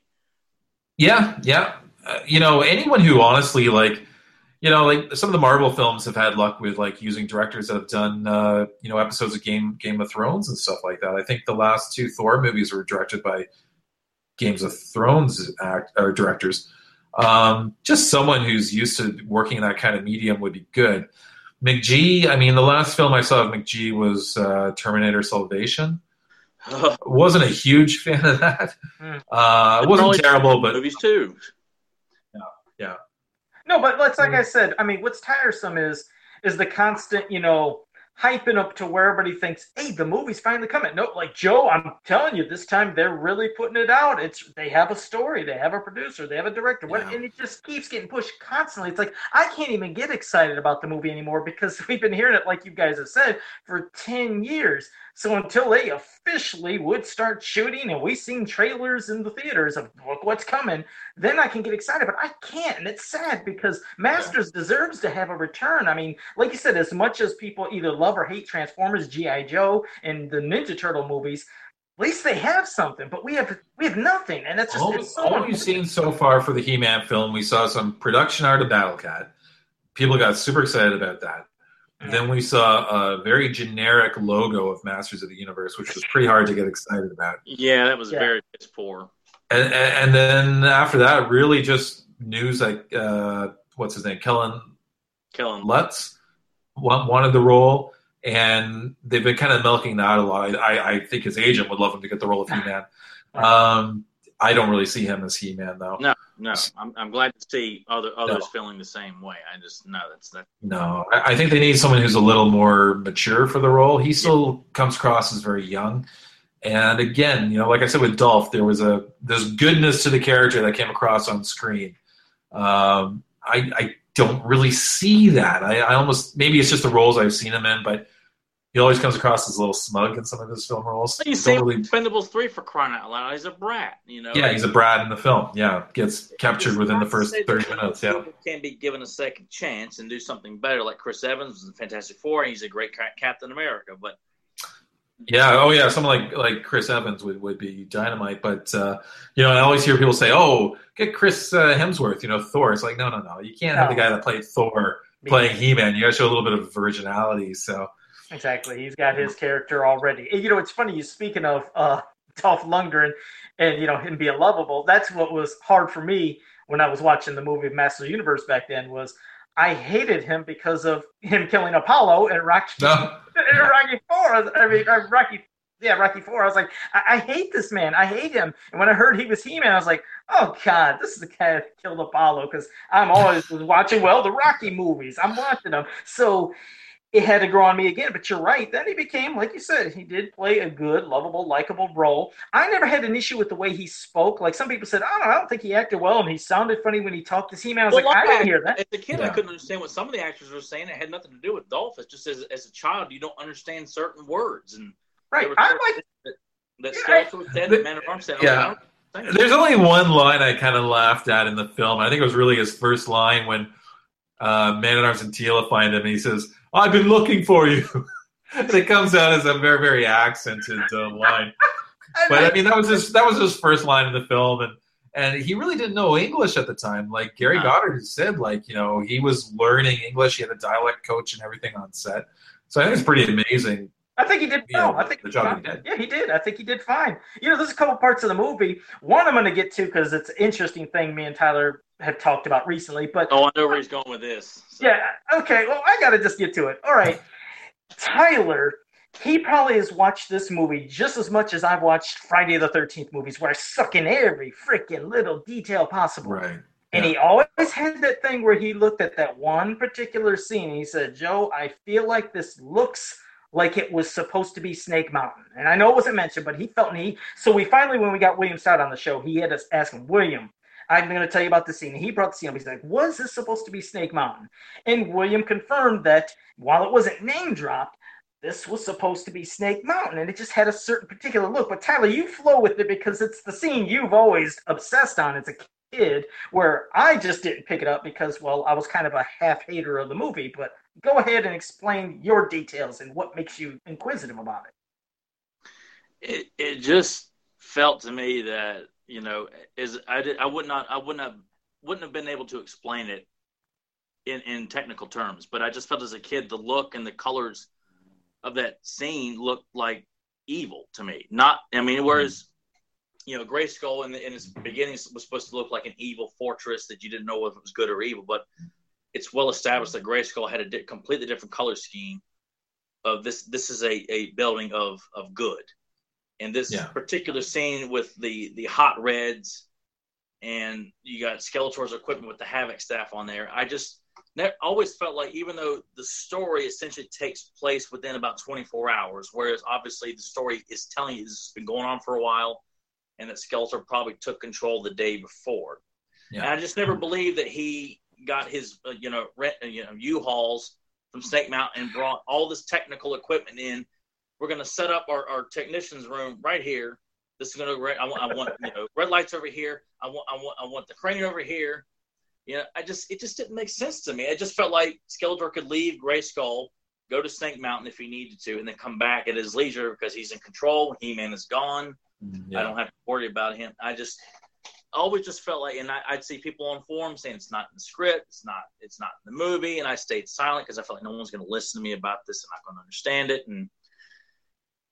yeah, yeah, uh, you know, anyone who honestly like. You know, like some of the Marvel films have had luck with like using directors that have done, uh, you know, episodes of Game Game of Thrones and stuff like that. I think the last two Thor movies were directed by Games of Thrones act or directors. Um, just someone who's used to working in that kind of medium would be good. McG, I mean, the last film I saw of McG was uh, Terminator Salvation. Wasn't a huge fan of that. Uh, it wasn't terrible, but movies too. Yeah, yeah. No, but let's like I said, I mean, what's tiresome is is the constant, you know, hyping up to where everybody thinks, hey, the movie's finally coming. No, like Joe, I'm telling you, this time they're really putting it out. It's they have a story, they have a producer, they have a director, what, Yeah. and it just keeps getting pushed constantly. It's like I can't even get excited about the movie anymore because we've been hearing it, like you guys have said, for ten years. So until they officially would start shooting and we've seen trailers in the theaters of look what's coming, then I can get excited. But I can't, and it's sad because Masters yeah. deserves to have a return. I mean, like you said, as much as people either love or hate Transformers, G I Joe, and the Ninja Turtle movies, at least they have something. But we have we have nothing, and that's just all, it's so all we've seen so far for the He-Man film. We saw some production art of Battle Cat. People got super excited about that. Then we saw a very generic logo of Masters of the Universe, which was pretty hard to get excited about. Yeah, that was yeah. very piss poor. and, and then after that, really just news like uh, what's his name, Kellen Kellen Lutz wanted the role, and they've been kind of milking that a lot. I, I think his agent would love him to get the role of He-Man. Um, I don't really see him as He-Man though. No, no. I'm I'm glad to see other others No. feeling the same way. I just no, that's that. No, I, I think they need someone who's a little more mature for the role. He still comes across as very young. And again, you know, like I said with Dolph, there was a there's goodness to the character that came across on screen. Um, I, I don't really see that. I, I almost maybe it's just the roles I've seen him in, but he always comes across as a little smug in some of his film roles. You see Don't really- Expendables three for crying out loud. He's a brat, you know. yeah, he's a brat in the film. Yeah, gets captured It's within not the to first say that thirty minutes. Yeah, people can be given a second chance and do something better, like Chris Evans was in Fantastic Four, and he's a great ca- Captain America. But yeah. Oh, yeah. Someone like like Chris Evans would, would be dynamite. But uh, you know, I always hear people say, "Oh, get Chris uh, Hemsworth." You know, Thor. It's like, no, no, no. You can't have the guy that played Thor playing He-Man. You got to show a little bit of originality. So. Exactly. He's got his character already. And, you know, it's funny, you speaking of uh, Dolph Lundgren and, you know, him being lovable. That's what was hard for me when I was watching the movie Master of the Universe back then was I hated him because of him killing Apollo and Rocky, No. and Rocky Four. I mean, uh, Rocky, yeah, Rocky Four. I was like, I-, I hate this man. I hate him. And when I heard he was He-Man, I was like, oh, God, this is the guy that killed Apollo because I'm always watching, well, the Rocky movies. I'm watching them. So it had to grow on me again, but you're right. Then he became, like you said, he did play a good, lovable, likable role. I never had an issue with the way he spoke. Like some people said, oh, I don't think he acted well, and he sounded funny when he talked to He-Man. I was Well, like, I didn't I- hear that. As a kid, Yeah. I couldn't understand what some of the actors were saying. It had nothing to do with Dolph. It's just as, as a child, you don't understand certain words. And Right. there were I certain like, things that, that Yeah, Skeletor said, and Man at Arms said. I was Yeah. like, I don't think There's only one line I kind of laughed at in the film. I think it was really his first line when uh, Man at Arms and Teela find him, and he says, "I've been looking for you." And it comes out as a very, very accented uh, line. I But I like, mean, that was his that was his first line in the film, and and he really didn't know English at the time. Like Gary No. Goddard had said, like you know, he was learning English. He had a dialect coach and everything on set. So I think it's pretty amazing. I think he did Yeah, well. I think the he job did he fine. did. Yeah, he did. I think he did fine. You know, there's a couple parts of the movie. One I'm going to get to because it's an interesting thing me and Tyler have talked about recently. But Oh, I know where he's going with this. So- yeah, okay. Well, I got to just get to it. All right. Tyler, he probably has watched this movie just as much as I've watched Friday the thirteenth movies, where I suck in every freaking little detail possible. Right. And Yeah. he always had that thing where he looked at that one particular scene and he said, Joe, I feel like this looks like it was supposed to be Snake Mountain. And I know it wasn't mentioned, but he felt, and he, so we finally, when we got William Stout on the show, he had us ask him, William, I'm going to tell you about the scene. And he brought the scene up. He's like, was this supposed to be Snake Mountain? And William confirmed that while it wasn't name dropped, this was supposed to be Snake Mountain, and it just had a certain particular look. But Tyler, you flow with it because it's the scene you've always obsessed on as a kid, where I just didn't pick it up because, well, I was kind of a half hater of the movie. But go ahead and explain your details and what makes you inquisitive about it. It it just felt to me that, you know, is I did I would not I wouldn't have wouldn't have been able to explain it in in technical terms, but I just felt as a kid the look and the colors of that scene looked like evil to me. Not, I mean, whereas, you know, Grayskull in, the, in its beginning was supposed to look like an evil fortress that you didn't know if it was good or evil, but it's well established that Grayskull had a di- completely different color scheme of this. This is a, a building of, of good. And this Yeah. particular scene with the, the hot reds and you got Skeletor's equipment with the Havoc staff on there. I just, Never, always felt like even though the story essentially takes place within about twenty-four hours, whereas obviously the story is telling you this has been going on for a while and that Skeletor probably took control the day before. Yeah. And I just never believed that he got his, uh, you know, rent, uh, you know, U-Hauls from Snake Mountain and brought all this technical equipment in. We're going to set up our, our technician's room right here. This is going to, I want, I want, you know, red lights over here. I want, I want, I want the crane over here. You know, I just it just didn't make sense to me. It just felt like Skeletor could leave Grayskull, go to Snake Mountain if he needed to, and then come back at his leisure because he's in control. He-Man is gone. Yeah. I don't have to worry about him. I just always just felt like, and I, I'd see people on forums saying it's not in the script, it's not, it's not in the movie, and I stayed silent because I felt like no one's going to listen to me about this and not going to understand it. And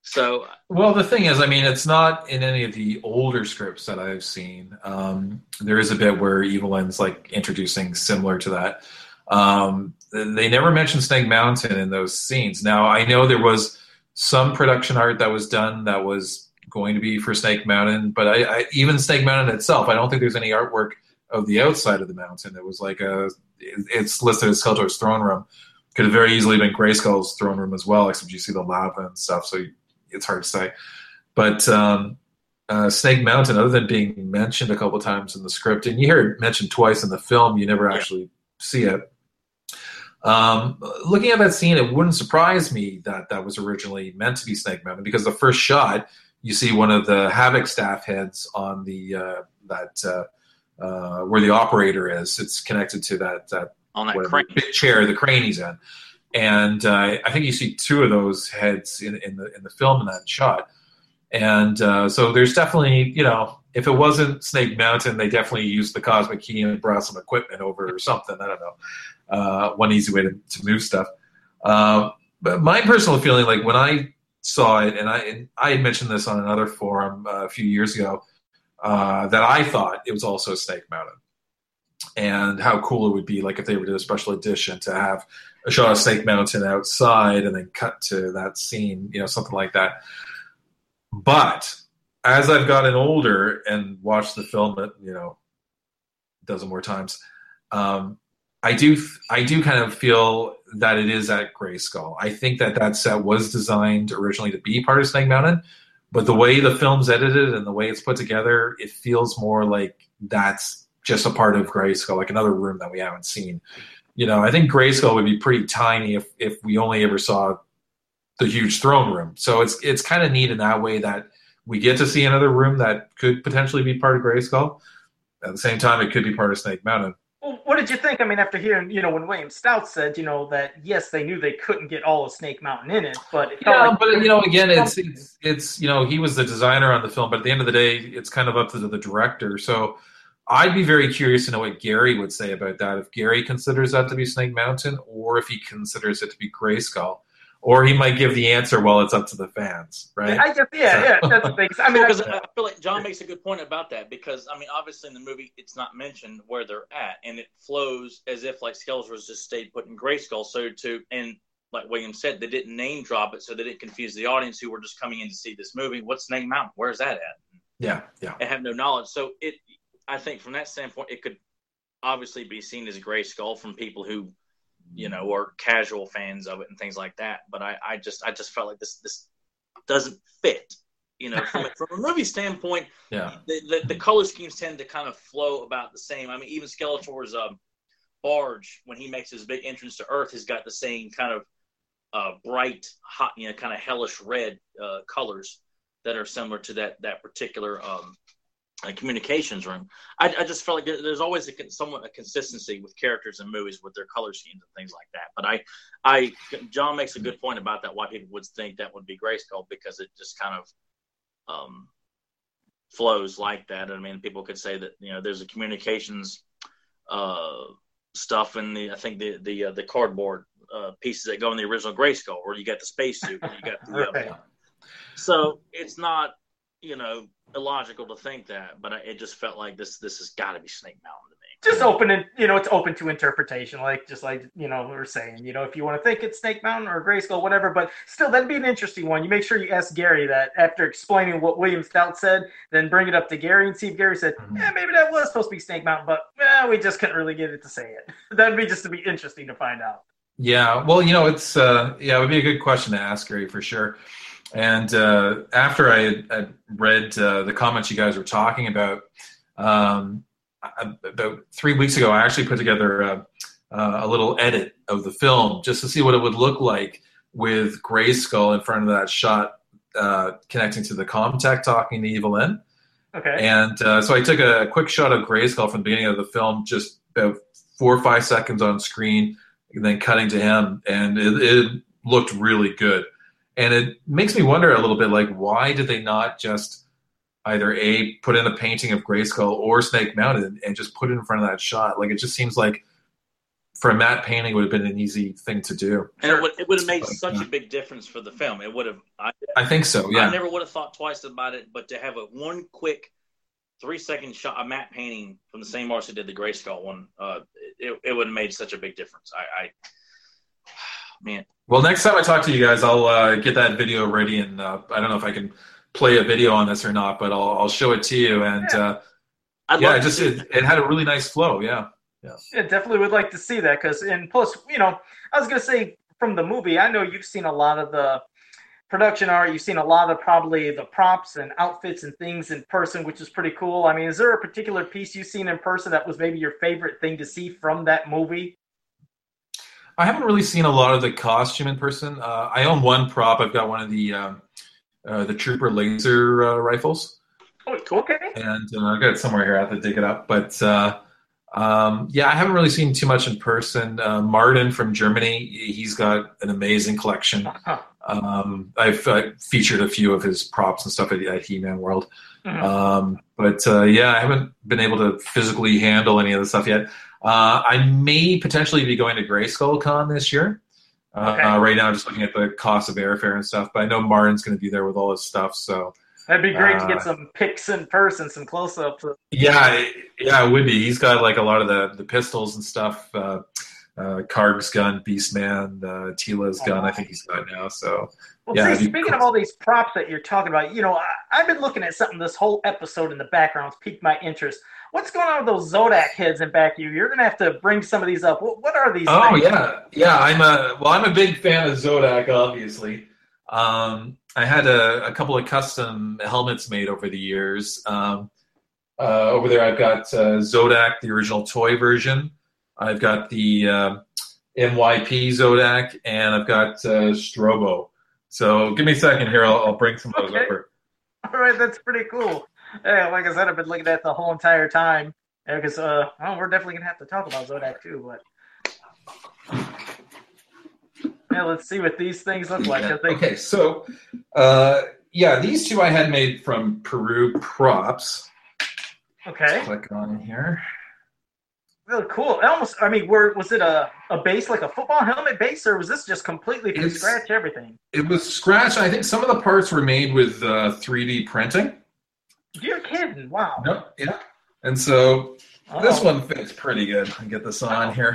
So, well, the thing is, I mean, it's not in any of the older scripts that I've seen. Um, there is a bit where Evelyn's like introducing similar to that. Um, they never mentioned Snake Mountain in those scenes. Now, I know there was some production art that was done that was going to be for Snake Mountain, but I, I, even Snake Mountain itself, I don't think there's any artwork of the outside of the mountain. It was like a, it's listed as Skeletor's throne room. Could have very easily been Grayskull's throne room as well, except you see the lava and stuff, so it's hard to say. But um, uh, Snake Mountain, other than being mentioned a couple times in the script, and you hear it mentioned twice in the film, you never actually see it. Um, looking at that scene, it wouldn't surprise me that that was originally meant to be Snake Mountain, because the first shot, you see one of the Havoc staff heads on the uh, that uh, uh, where the operator is. It's connected to that that, on that whatever, crane. big chair, the crane he's in. And uh, I think you see two of those heads in, in the in the film in that shot. And uh, so there's definitely, you know, if it wasn't Snake Mountain, they definitely used the Cosmic Key and brought some equipment over or something. I don't know. Uh, one easy way to, to move stuff. Uh, but my personal feeling, like when I saw it, and I and I had mentioned this on another forum uh, a few years ago, uh, that I thought it was also Snake Mountain. And how cool it would be, like if they were to do a special edition to have a shot of Snake Mountain outside and then cut to that scene, you know, something like that. But as I've gotten older and watched the film, you know, a dozen more times, um, I do I do kind of feel that it is at Grayskull. I think that that set was designed originally to be part of Snake Mountain, but the way the film's edited and the way it's put together, it feels more like that's just a part of Grayskull, like another room that we haven't seen. You know, I think Grayskull would be pretty tiny if, if we only ever saw the huge throne room. So it's it's kind of neat in that way that we get to see another room that could potentially be part of Grayskull. At the same time, it could be part of Snake Mountain. Well, what did you think? I mean, after hearing, you know, when William Stout said, you know, that yes, they knew they couldn't get all of Snake Mountain in it, but it felt yeah, like but you know, again, it's, it's it's you know, he was the designer on the film, but at the end of the day, it's kind of up to the, the director. So I'd be very curious to know what Gary would say about that. If Gary considers that to be Snake Mountain, or if he considers it to be Grayskull, or he might give the answer while it's up to the fans, right? I guess, yeah, So- yeah, that's the thing. I mean, Because I, I feel like John makes a good point about that, because I mean, obviously in the movie it's not mentioned where they're at, and it flows as if like Skeletor's just stayed put in Grayskull. So to and like William said, they didn't name drop it, so they didn't confuse the audience who were just coming in to see this movie. What's Snake Mountain? Where's that at? Yeah, yeah. And have no knowledge. So it, I think from that standpoint, it could obviously be seen as Grayskull from people who, you know, are casual fans of it and things like that. But I, I just, I just felt like this, this doesn't fit. You know, from, from a movie standpoint, Yeah. the, the the color schemes tend to kind of flow about the same. I mean, even Skeletor's um, barge, when he makes his big entrance to Earth, has got the same kind of uh, bright, hot, you know, kind of hellish red uh, colors that are similar to that that particular um, uh, communications room. I, I just felt like there, there's always a, somewhat a consistency with characters in movies with their color schemes and things like that. But I, I, John makes a good point about that. Why people would think that would be Grayskull, because it just kind of um, flows like that. I mean, people could say that, you know, there's a communications uh, stuff in the, I think the the uh, the cardboard uh, pieces that go in the original Grayskull, or you got the spacesuit, or you got the. Uh, Right. So it's not, you know, illogical to think that, but I, it just felt like this this has got to be Snake Mountain to me. just open it, you know, it's open to interpretation, like just like, you know, we were saying, you know, if you want to think it's Snake Mountain or Grayskull, whatever, but still, that'd be an interesting one. You make sure you ask Gary that after explaining what William Stout said, then bring it up to Gary and see if Gary said, yeah, maybe that was supposed to be Snake Mountain, but eh, we just couldn't really get it to say it. That'd be just to be interesting to find out. Yeah, well, you know, it's uh, yeah, it would be a good question to ask Gary for sure. And uh, after I had, had read uh, the comments you guys were talking about, um, about three weeks ago, I actually put together a, a little edit of the film just to see what it would look like with Grayskull in front of that shot uh, connecting to the Comtech talking to Evelyn. Okay. And uh, so I took a quick shot of Grayskull from the beginning of the film, just about four or five seconds on screen, and then cutting to him, and it, it looked really good. And it makes me wonder a little bit, like, why did they not just either A, put in a painting of Grayskull or Snake Mountain and just put it in front of that shot? Like, it just seems like for a matte painting, it would have been an easy thing to do. And it would, it would have made But, such yeah. a big difference for the film. It would have. I, I think so. Yeah. I never would have thought twice about it, but to have a one quick three second shot, a matte painting from the same artist who did the Grayskull one, uh, it, it would have made such a big difference. I, I man. Well, next time I talk to you guys, I'll uh, get that video ready, and uh, I don't know if I can play a video on this or not, but I'll, I'll show it to you. And Yeah. uh, I'd yeah, love it to just see it, it had a really nice flow. Yeah. Yeah, definitely would like to see that because, and plus, you know, I was gonna say from the movie, I know you've seen a lot of the production art. You've seen a lot of probably the props and outfits and things in person, which is pretty cool. I mean, is there a particular piece you've seen in person that was maybe your favorite thing to see from that movie? I haven't really seen a lot of the costume in person. Uh, I own one prop. I've got one of the um, uh, the Trooper laser uh, rifles, Oh, okay. and uh, I've got it somewhere here. I have to dig it up, but. Uh, Um, yeah, I haven't really seen too much in person. Uh, Martin from Germany, he's got an amazing collection. Uh-huh. Um, I've uh, featured a few of his props and stuff at, at He-Man World. Mhm. Um, but uh, yeah, I haven't been able to physically handle any of the stuff yet. Uh, I may potentially be going to Grayskull Con this year. Uh, Okay. uh, right now, I'm just looking at the cost of airfare and stuff. But I know Martin's going to be there with all his stuff, so. That'd be great to Uh, get some pics in person, some close-ups. Yeah, it- yeah, it would be. He's got like a lot of the, the pistols and stuff. Uh, uh, Karg's gun, Beastman, uh, Tila's gun. I think he's got now. So Well, Yeah, see, it'd be speaking cool. of all these props that you're talking about, you know, I, I've been looking at something this whole episode in the background. It's piqued my interest. What's going on with those Zodak heads in back of you? You're going to have to bring some of these up. What, what are these Oh things? yeah, yeah. I'm a well. I'm a big fan of Zodak, obviously. Um, I had a, a couple of custom helmets made over the years. Um, uh, over there, I've got uh, Zodak, the original toy version. I've got the uh, M Y P Zodak, and I've got uh, Strobo. So give me a second here. I'll, I'll bring some of those Okay. over. All right, that's pretty cool. Hey, like I said, I've been looking at the whole entire time because uh, oh, we're definitely gonna have to talk about Zodak too. But yeah, let's see what these things look like. 'cause they- Okay, so uh, yeah, these two I had made from Peru Props. Okay, Click on here. really cool. It almost, I mean, were was it a, a base like a football helmet base, or was this just completely from It's- scratch everything? It was scratched. I think some of the parts were made with uh, three D printing. You're kidding! Wow. Yep. Yeah. And so Oh. this one fits pretty good. I'll get this on here.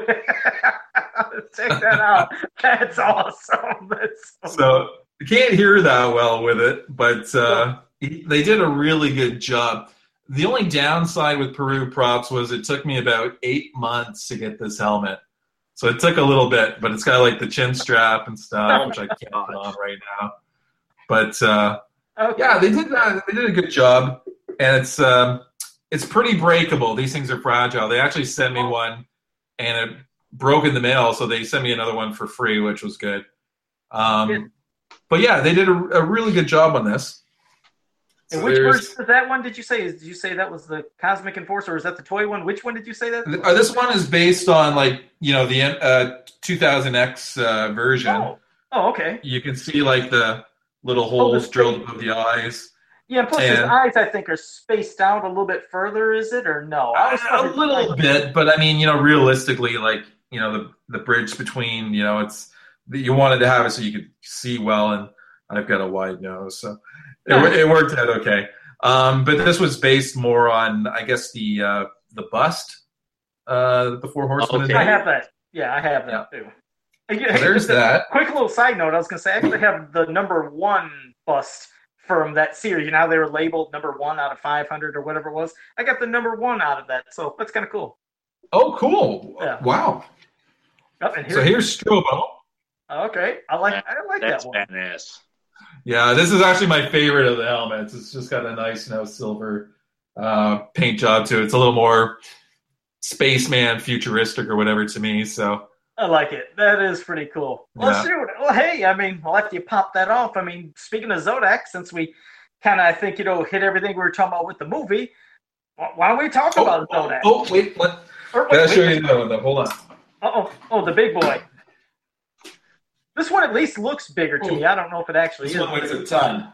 Check that out. That's awesome. That's so, So you can't hear that well with it, but uh, they did a really good job. The only downside with Peru Props was it took me about eight months to get this helmet. So it took a little bit, but it's got like the chin strap and stuff, which I can't put on right now. But uh, okay. yeah, they did uh, they did a good job, and it's um, it's pretty breakable. These things are fragile. They actually sent me one, and it broke in the mail, so they sent me another one for free, which was good. Um, but yeah, they did a, a really good job on this. And So which there's- version is that one? Did you say? Did you say that was the Cosmic Enforcer, or is that the toy one? Which one did you say that? Uh, this one is based on like you know the uh, two thousand X uh, version. Oh, oh, okay. You can see like the little Oh, the holes space- drilled above the eyes. Yeah, and plus his And- eyes, I think, are spaced out a little bit further. Is it or no? I was a wondering- little bit, but I mean, you know, realistically, like you know, the the bridge between, you know, it's you wanted to have it so you could see well, and I've got a wide nose, so it, Nice. it worked out okay. Um, but this was based more on, I guess, the uh, the bust, uh, the Four Horsemen. Okay. I have that. Yeah, I have that too. And yeah, So there's just a that. Quick little side note: I was going to say I actually have the number one bust from that series. You know how they were labeled number one out of five hundred or whatever it was. I got the number one out of that, so that's kind of cool. Oh, cool! Yeah. Wow. Oh, and here, So here's Strobo. okay, I like I like That's that one. badass. Yeah, this is actually my favorite of the helmets. It's just got a nice, you know, silver uh, paint job to it. It's a little more spaceman futuristic or whatever to me. So I like it. That is pretty cool. Well, Yeah. shoot. Well, hey, I mean, well, after you pop that off, I mean, speaking of Zodak, since we kind of, I think, you know, hit everything we were talking about with the movie, wh- why don't we talk oh, about oh, Zodak? oh, wait, what? Or, Gotta wait, show wait. you another one though. Hold on. Uh-oh. Oh, the big boy. This one at least looks bigger to Ooh. me. I don't know if it actually This is. one weighs a ton.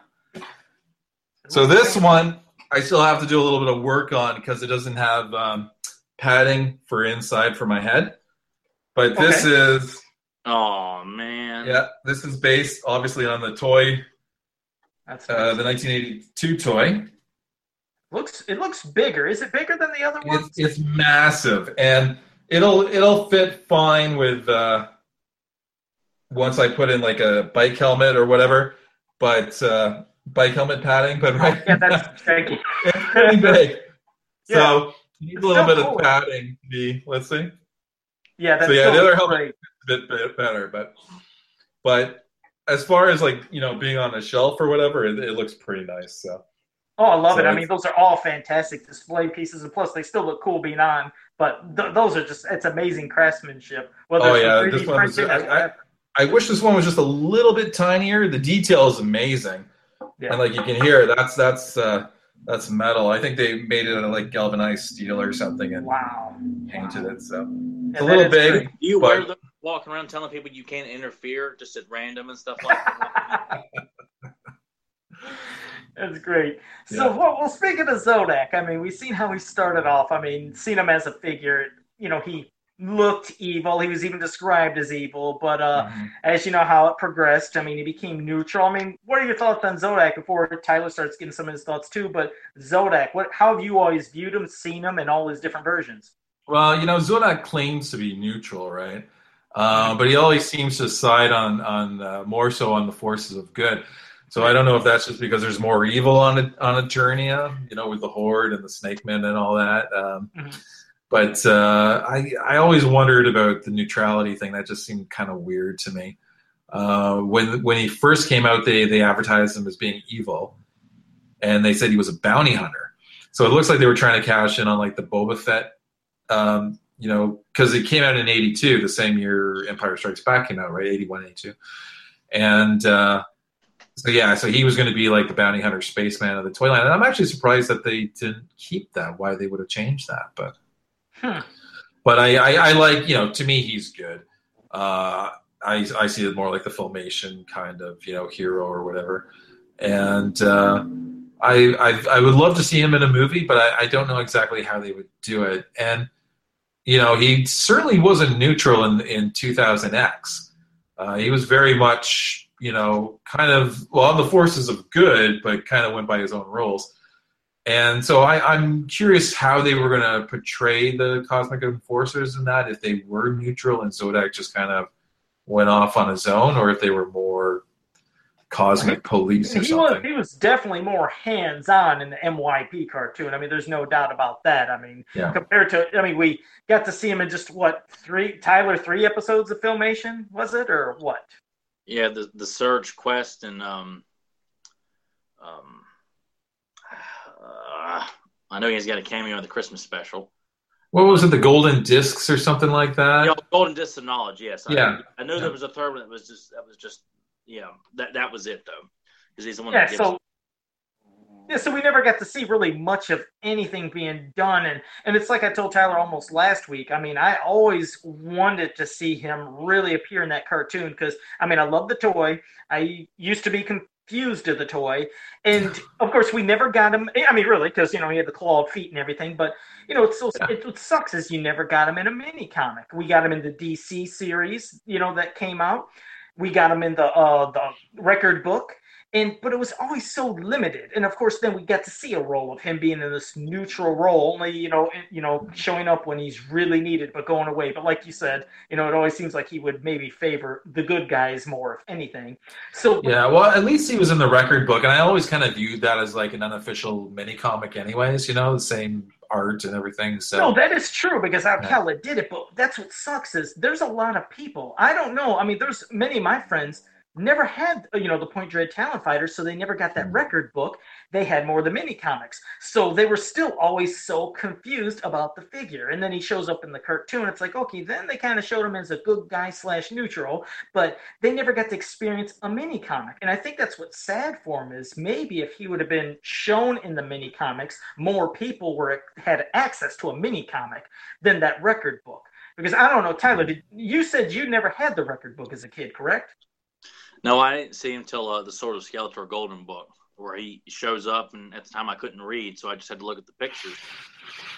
So this one I still have to do a little bit of work on because it doesn't have um, padding for inside for my head. But this Okay. is, Oh man. yeah, this is based obviously on the toy, That's uh, nice. the nineteen eighty-two toy. looks it looks bigger. Is it bigger than the other ones? It's, it's massive, and it'll it'll fit fine with uh, once I put in like a bike helmet or whatever. But uh, bike helmet padding, but right, Yeah, that's tricky. it's pretty big. Yeah. So you need It's a little still bit cool. of padding to be. Let's see. Yeah, that's So yeah, still the other looks helmet great. is a bit, bit better, but but as far as like you know being on a shelf or whatever, it, it looks pretty nice. So Oh, I love So it. I it's- mean, those are all fantastic display pieces, and plus they still look cool being on. But th- those are just—it's amazing craftsmanship. Whether Oh, it's yeah, three D this one was- printing, I- or whatever. I wish this one was just a little bit tinier. The detail is amazing, Yeah. and like you can hear, that's that's uh, that's metal. I think they made it out of like galvanized steel or something and Wow. painted it. So Yeah, it's a that little is big. great. Do you But- wear them walking around telling people you can't interfere just at random and stuff like that? That's great. So, Yeah. well, well, speaking of Zodak, I mean, we've seen how he started off. I mean, seen him as a figure. You know, he looked evil. He was even described as evil. But uh, Mhm. as you know how it progressed, I mean, he became neutral. I mean, what are your thoughts on Zodak before Tyler starts getting some of his thoughts too? But Zodak, what? How have you always viewed him, seen him, in all his different versions? Well, you know, Zodak claims to be neutral, right? Uh, but he always seems to side on on uh, more so on the forces of good. So I don't know if that's just because there's more evil on a, on Eternia, you know, with the Horde and the Snake Men and all that. Um, Mhm. But uh, I I always wondered about the neutrality thing. That just seemed kind of weird to me. Uh, when when he first came out, they they advertised him as being evil, and they said he was a bounty hunter. So it looks like they were trying to cash in on like the Boba Fett, um, you know, because it came out in eighty-two, the same year Empire Strikes Back came out, right? eighty-one, eighty-two, and. Uh, So yeah, so he was going to be like the bounty hunter spaceman of the toy line, and I'm actually surprised that they didn't keep that. Why they would have changed that, but Hmm. but I, I, I like you know to me he's good. Uh, I I see it more like the Filmation kind of you know hero or whatever, and uh, I, I I would love to see him in a movie, but I, I don't know exactly how they would do it. And you know he certainly wasn't neutral in in two thousand X. Uh, he was very much. You know, kind of well on the forces of good, but kind of went by his own rules. And so I, I'm curious how they were going to portray the Cosmic Enforcers in that, if they were neutral and Zodak just kind of went off on his own, or if they were more cosmic police or He was something. he was definitely more hands on in the M Y P cartoon. I mean, there's no doubt about that. I mean, Yeah. compared to I mean, we got to see him in just what three Tyler three episodes of Filmation, was it, or what? Yeah, the the Surge Quest and um, um, uh, I know he's got a cameo in the Christmas special. What was it, the Golden Discs or something like that? Yeah, Golden Disc of Knowledge. Yes, I, Yeah. I know Yeah. there was a third one that was just that was just yeah that that was it though, because he's the one Yeah, that gives. so yeah, so we never got to see really much of anything being done, and and it's like I told Tyler almost last week. I mean, I always wanted to see him really appear in that cartoon because I mean, I love the toy. I used to be confused of the toy, and of course, we never got him. I mean, really, because you know he had the clawed feet and everything. But you know, it's so Yeah. it, what sucks is you never got him in a mini comic. We got him in the D C series, you know, that came out. We got him in the uh, the record book. And but it was always so limited, and of course, then we get to see a role of him being in this neutral role, only you know, you know, showing up when he's really needed, but going away. But like you said, you know, it always seems like he would maybe favor the good guys more, if anything. So Yeah, well, at least he was in the record book, and I always kind of viewed that as like an unofficial mini comic, anyways. You know, the same art and everything. So no, that is true because Yeah. Alcala did it, but that's what sucks is there's a lot of people. I don't know. I mean, there's many of my friends never had, you know, the Point Dread Talent Fighters, so they never got that Mm. record book. They had more of the mini comics. So they were still always so confused about the figure. And then he shows up in the cartoon. It's like, okay, then they kind of showed him as a good guy slash neutral, but they never got to experience a mini comic. And I think that's what's sad for him is maybe if he would have been shown in the mini comics, more people were had access to a mini comic than that record book. Because I don't know, Tyler, did, you said you never had the record book as a kid, correct? No, I didn't see him till uh, the Sword of Skeletor Golden book, where he shows up, and at the time I couldn't read, so I just had to look at the pictures.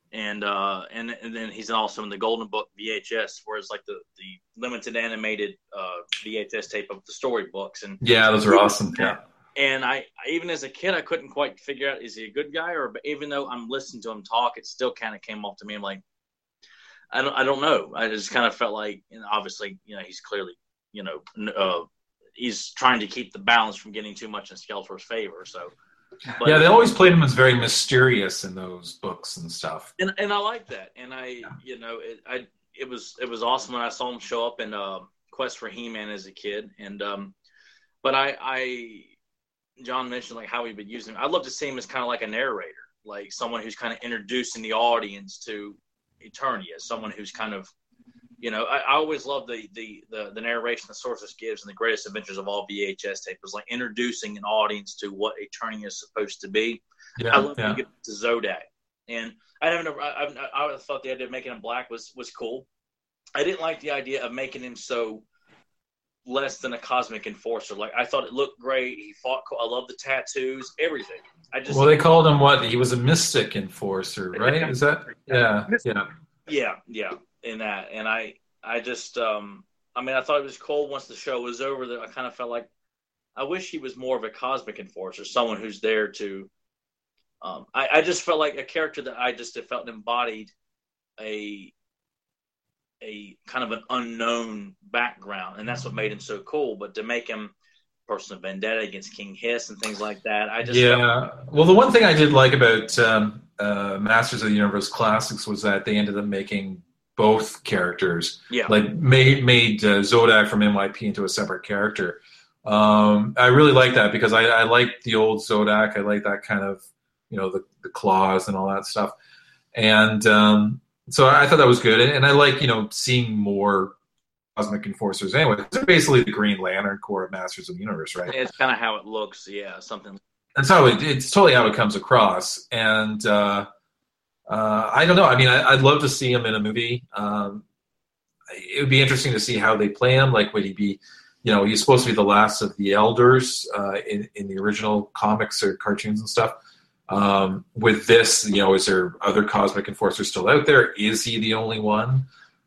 and uh, and and then he's also in the Golden Book V H S, where it's like the, the limited animated uh, V H S tape of the storybooks. And yeah, those are awesome. Yeah. And I, even as a kid, I couldn't quite figure out, is he a good guy? Or even though I'm listening to him talk, it still kind of came off to me. I'm like, I don't, I don't know. I just kind of felt like, and obviously, you know, he's clearly, you know, uh, he's trying to keep the balance from getting too much in Skeletor's favor. So, but, yeah, they always played him as very mysterious in those books and stuff. And and I like that. And I, yeah. you know, it, I it was it was awesome when I saw him show up in uh, Quest for He-Man as a kid. And um, but I I. John mentioned like how he would use him. I'd love to see him as kind of like a narrator, like someone who's kind of introducing the audience to Eternia, someone who's kind of, you know, I, I always love the, the the the narration the Sorceress gives in the Greatest Adventures of all V H S tape. It was like introducing an audience to what Eternia is supposed to be. Yeah, I love yeah. to get to Zodak, and I haven't. I, I, I thought the idea of making him black was was cool. I didn't like the idea of making him so less than a cosmic enforcer. Like, I thought it looked great. He fought cool. I love the tattoos, everything. I just well, they called him what? He was a mystic enforcer, right? Is that yeah, yeah, yeah, yeah. In that, and I, I just, um, I mean, I thought it was cool. Once the show was over, that I kind of felt like I wish he was more of a cosmic enforcer, someone who's there to. Um, I, I just felt like a character that I just felt embodied a. a kind of an unknown background, and that's what made him so cool. But to make him person of vendetta against King Hiss and things like that, I just yeah. felt... Well, the one thing I did like about um, uh, Masters of the Universe Classics was that they ended up making both characters, yeah, like made made uh, Zodak from N Y P into a separate character. Um, I really like that because I, I like the old Zodak. I like that kind of, you know, the, the claws and all that stuff, and. Um, So I thought that was good, and I like, you know, seeing more cosmic enforcers. Anyway, it's basically the Green Lantern Corps of Masters of the Universe, right? It's kind of how it looks, yeah, something. That's how it, it's totally how it comes across, and uh, uh, I don't know. I mean, I, I'd love to see him in a movie. Um, it would be interesting to see how they play him. Like, would he be, you know, he's supposed to be the last of the Elders uh, in in the original comics or cartoons and stuff. Um, with this, you know, is there other cosmic enforcers still out there? Is he the only one?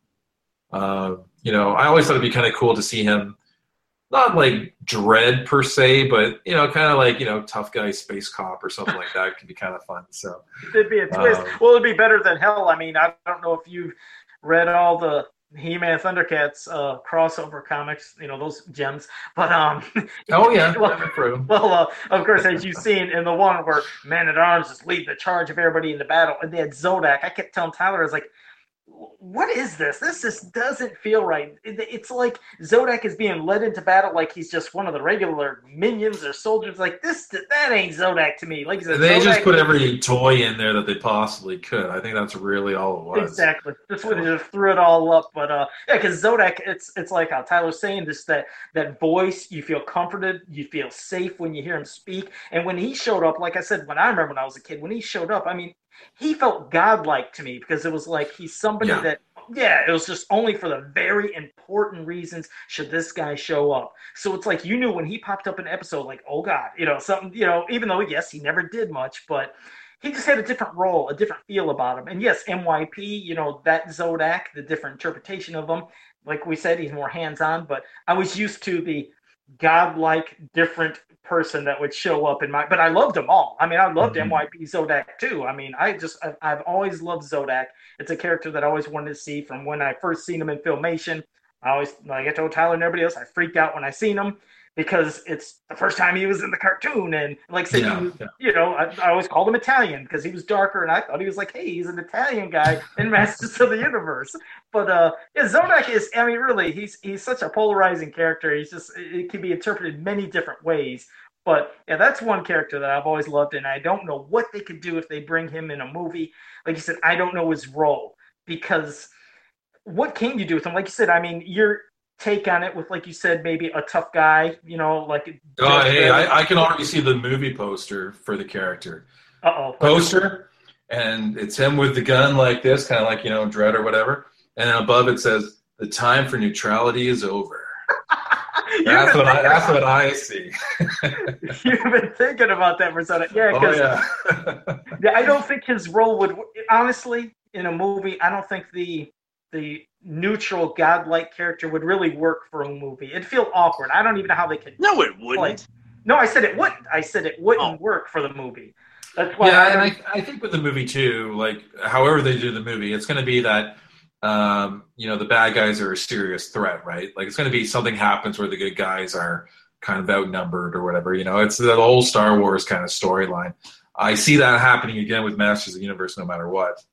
Uh, you know, I always thought it'd be kind of cool to see him, not like Dread per se, but, you know, kind of like, you know, tough guy space cop or something like that. It could be kind of fun. So it'd be a twist. Um, well, it'd be better than hell. I mean, I don't know if you've read all the He-Man Thundercats uh, crossover comics, you know, those gems. But um, oh yeah, well, well uh, of course, as you've seen in the one where Man at Arms is leading the charge of everybody in the battle, and they had Zodak. I kept telling Tyler, I was like, what is this? This just doesn't feel right. It's like Zodak is being led into battle like he's just one of the regular minions or soldiers. Like, this, that ain't Zodak to me. Like, they Zodak just put every toy in there that they possibly could. I think that's really all it was. Exactly. That's what they just threw it all up. But uh, yeah, because Zodak, it's it's like how Tyler's saying, this that that voice. You feel comforted. You feel safe when you hear him speak. And when he showed up, like I said, when I remember when I was a kid, when he showed up, I mean, he felt godlike to me because it was like he's somebody yeah. that, yeah, it was just only for the very important reasons should this guy show up. So it's like you knew when he popped up in an episode, like, oh God, you know, something, you know, even though, yes, he never did much, but he just had a different role, a different feel about him. And yes, M Y P, you know, that Zodak, the different interpretation of him, like we said, he's more hands-on, but I was used to the godlike, different person that would show up in my, but I loved them all. I mean, I loved mm-hmm. M Y P Zodak too. I mean, I just, I've, I've always loved Zodak. It's a character that I always wanted to see from when I first seen him in Filmation. I always, like I told Tyler and everybody else, I freaked out when I seen him because it's the first time he was in the cartoon. And like I said, yeah, he was, yeah. you know, I, I always called him Italian because he was darker and I thought he was like, hey, he's an Italian guy in Masters of the Universe. But uh, yeah, Zodak is, I mean, really, he's he's such a polarizing character. He's just, it can be interpreted many different ways. But yeah, that's one character that I've always loved, and I don't know what they could do if they bring him in a movie. Like you said, I don't know his role because what can you do with him? Like you said, I mean, your take on it with, like you said, maybe a tough guy, you know, like. Oh, hey, I, I can already see the movie poster for the character. Uh-oh. Poster, and it's him with the gun like this, kind of like, you know, Dread or whatever. And above it says, "The time for neutrality is over." That's what I. That's what I see. You've been thinking about that for some. Yeah, because oh, yeah. yeah, I don't think his role would honestly in a movie. I don't think the the neutral godlike character would really work for a movie. It'd feel awkward. I don't even know how they could. No, it wouldn't. Play. No, I said it wouldn't. I said it wouldn't oh. work for the movie. That's why. Yeah, I and I, I think with the movie too, like however they do the movie, it's going to be that um, you know the bad guys are a serious threat, right? Like it's going to be something happens where the good guys are kind of outnumbered or whatever. You know, it's the whole Star Wars kind of storyline. I see that happening again with Masters of the Universe, no matter what.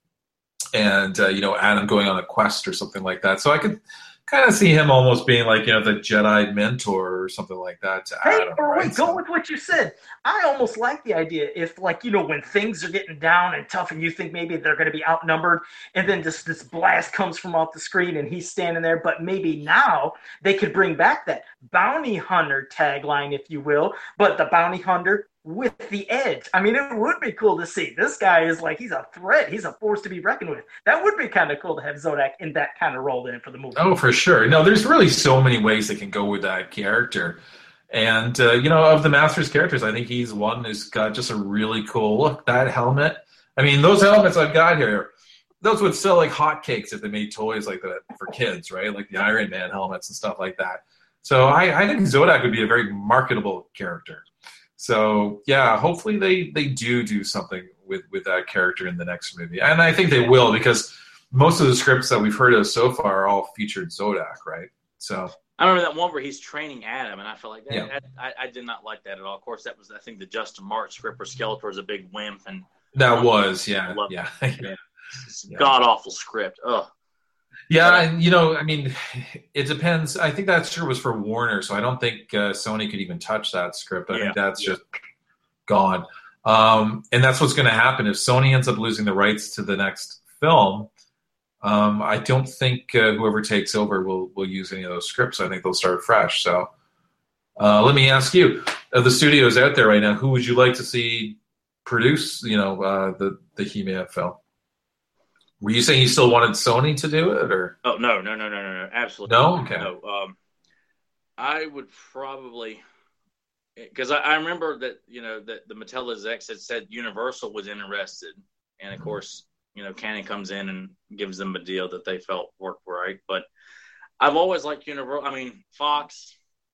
And uh, you know, Adam going on a quest or something like that. So I could kind of see him almost being like, you know, the Jedi mentor or something like that to hey, Adam. or Right? wait, go So, with what you said. I almost like the idea if, like, you know, when things are getting down and tough and you think maybe they're going to be outnumbered and then just this blast comes from off the screen and he's standing there, but maybe now they could bring back that bounty hunter tagline, if you will, but the bounty hunter with the edge. I mean, it would be cool to see. This guy is like, he's a threat. He's a force to be reckoned with. That would be kind of cool to have Zodak in that kind of role in for the movie. oh, for sure. No, there's really so many ways they can go with that character. And, uh, you know, of the Masters characters, I think he's one who's got just a really cool look. That helmet. I mean, those helmets I've got here, those would sell like hotcakes if they made toys like that for kids, right? Like the Iron Man helmets and stuff like that. So I, I think Zodak would be a very marketable character. So, yeah, hopefully they, they do do something with, with that character in the next movie. And I think they will because most of the scripts that we've heard of so far all featured Zodak, right? So I remember that one where he's training Adam, and I felt like that, Yeah. that I, I did not like that at all. Of course, that was, I think, the Justin March script where Skeletor was a big wimp. and that was, yeah, Love yeah. Yeah. Yeah. God-awful script. Ugh. Yeah, and you know, I mean, it depends. I think that sure was for Warner, so I don't think uh, Sony could even touch that script. I Yeah, think that's yeah. just gone. Um, and that's what's going to happen if Sony ends up losing the rights to the next film. Um, I don't think uh, whoever takes over will will use any of those scripts. I think they'll start fresh. So, uh, let me ask you: of the studios out there right now, who would you like to see produce? You know, uh, the the He-Man film. Were you saying you still wanted Sony to do it, or Oh, no, no, no, no, no, no. Absolutely. no? not. Okay. No. Um, I would probably, because I, I remember that, you know, that the Mattel execs had said Universal was interested. And, of course, you know, Canon comes in and gives them a deal that they felt worked right. But I've always liked Universal. I mean, Fox,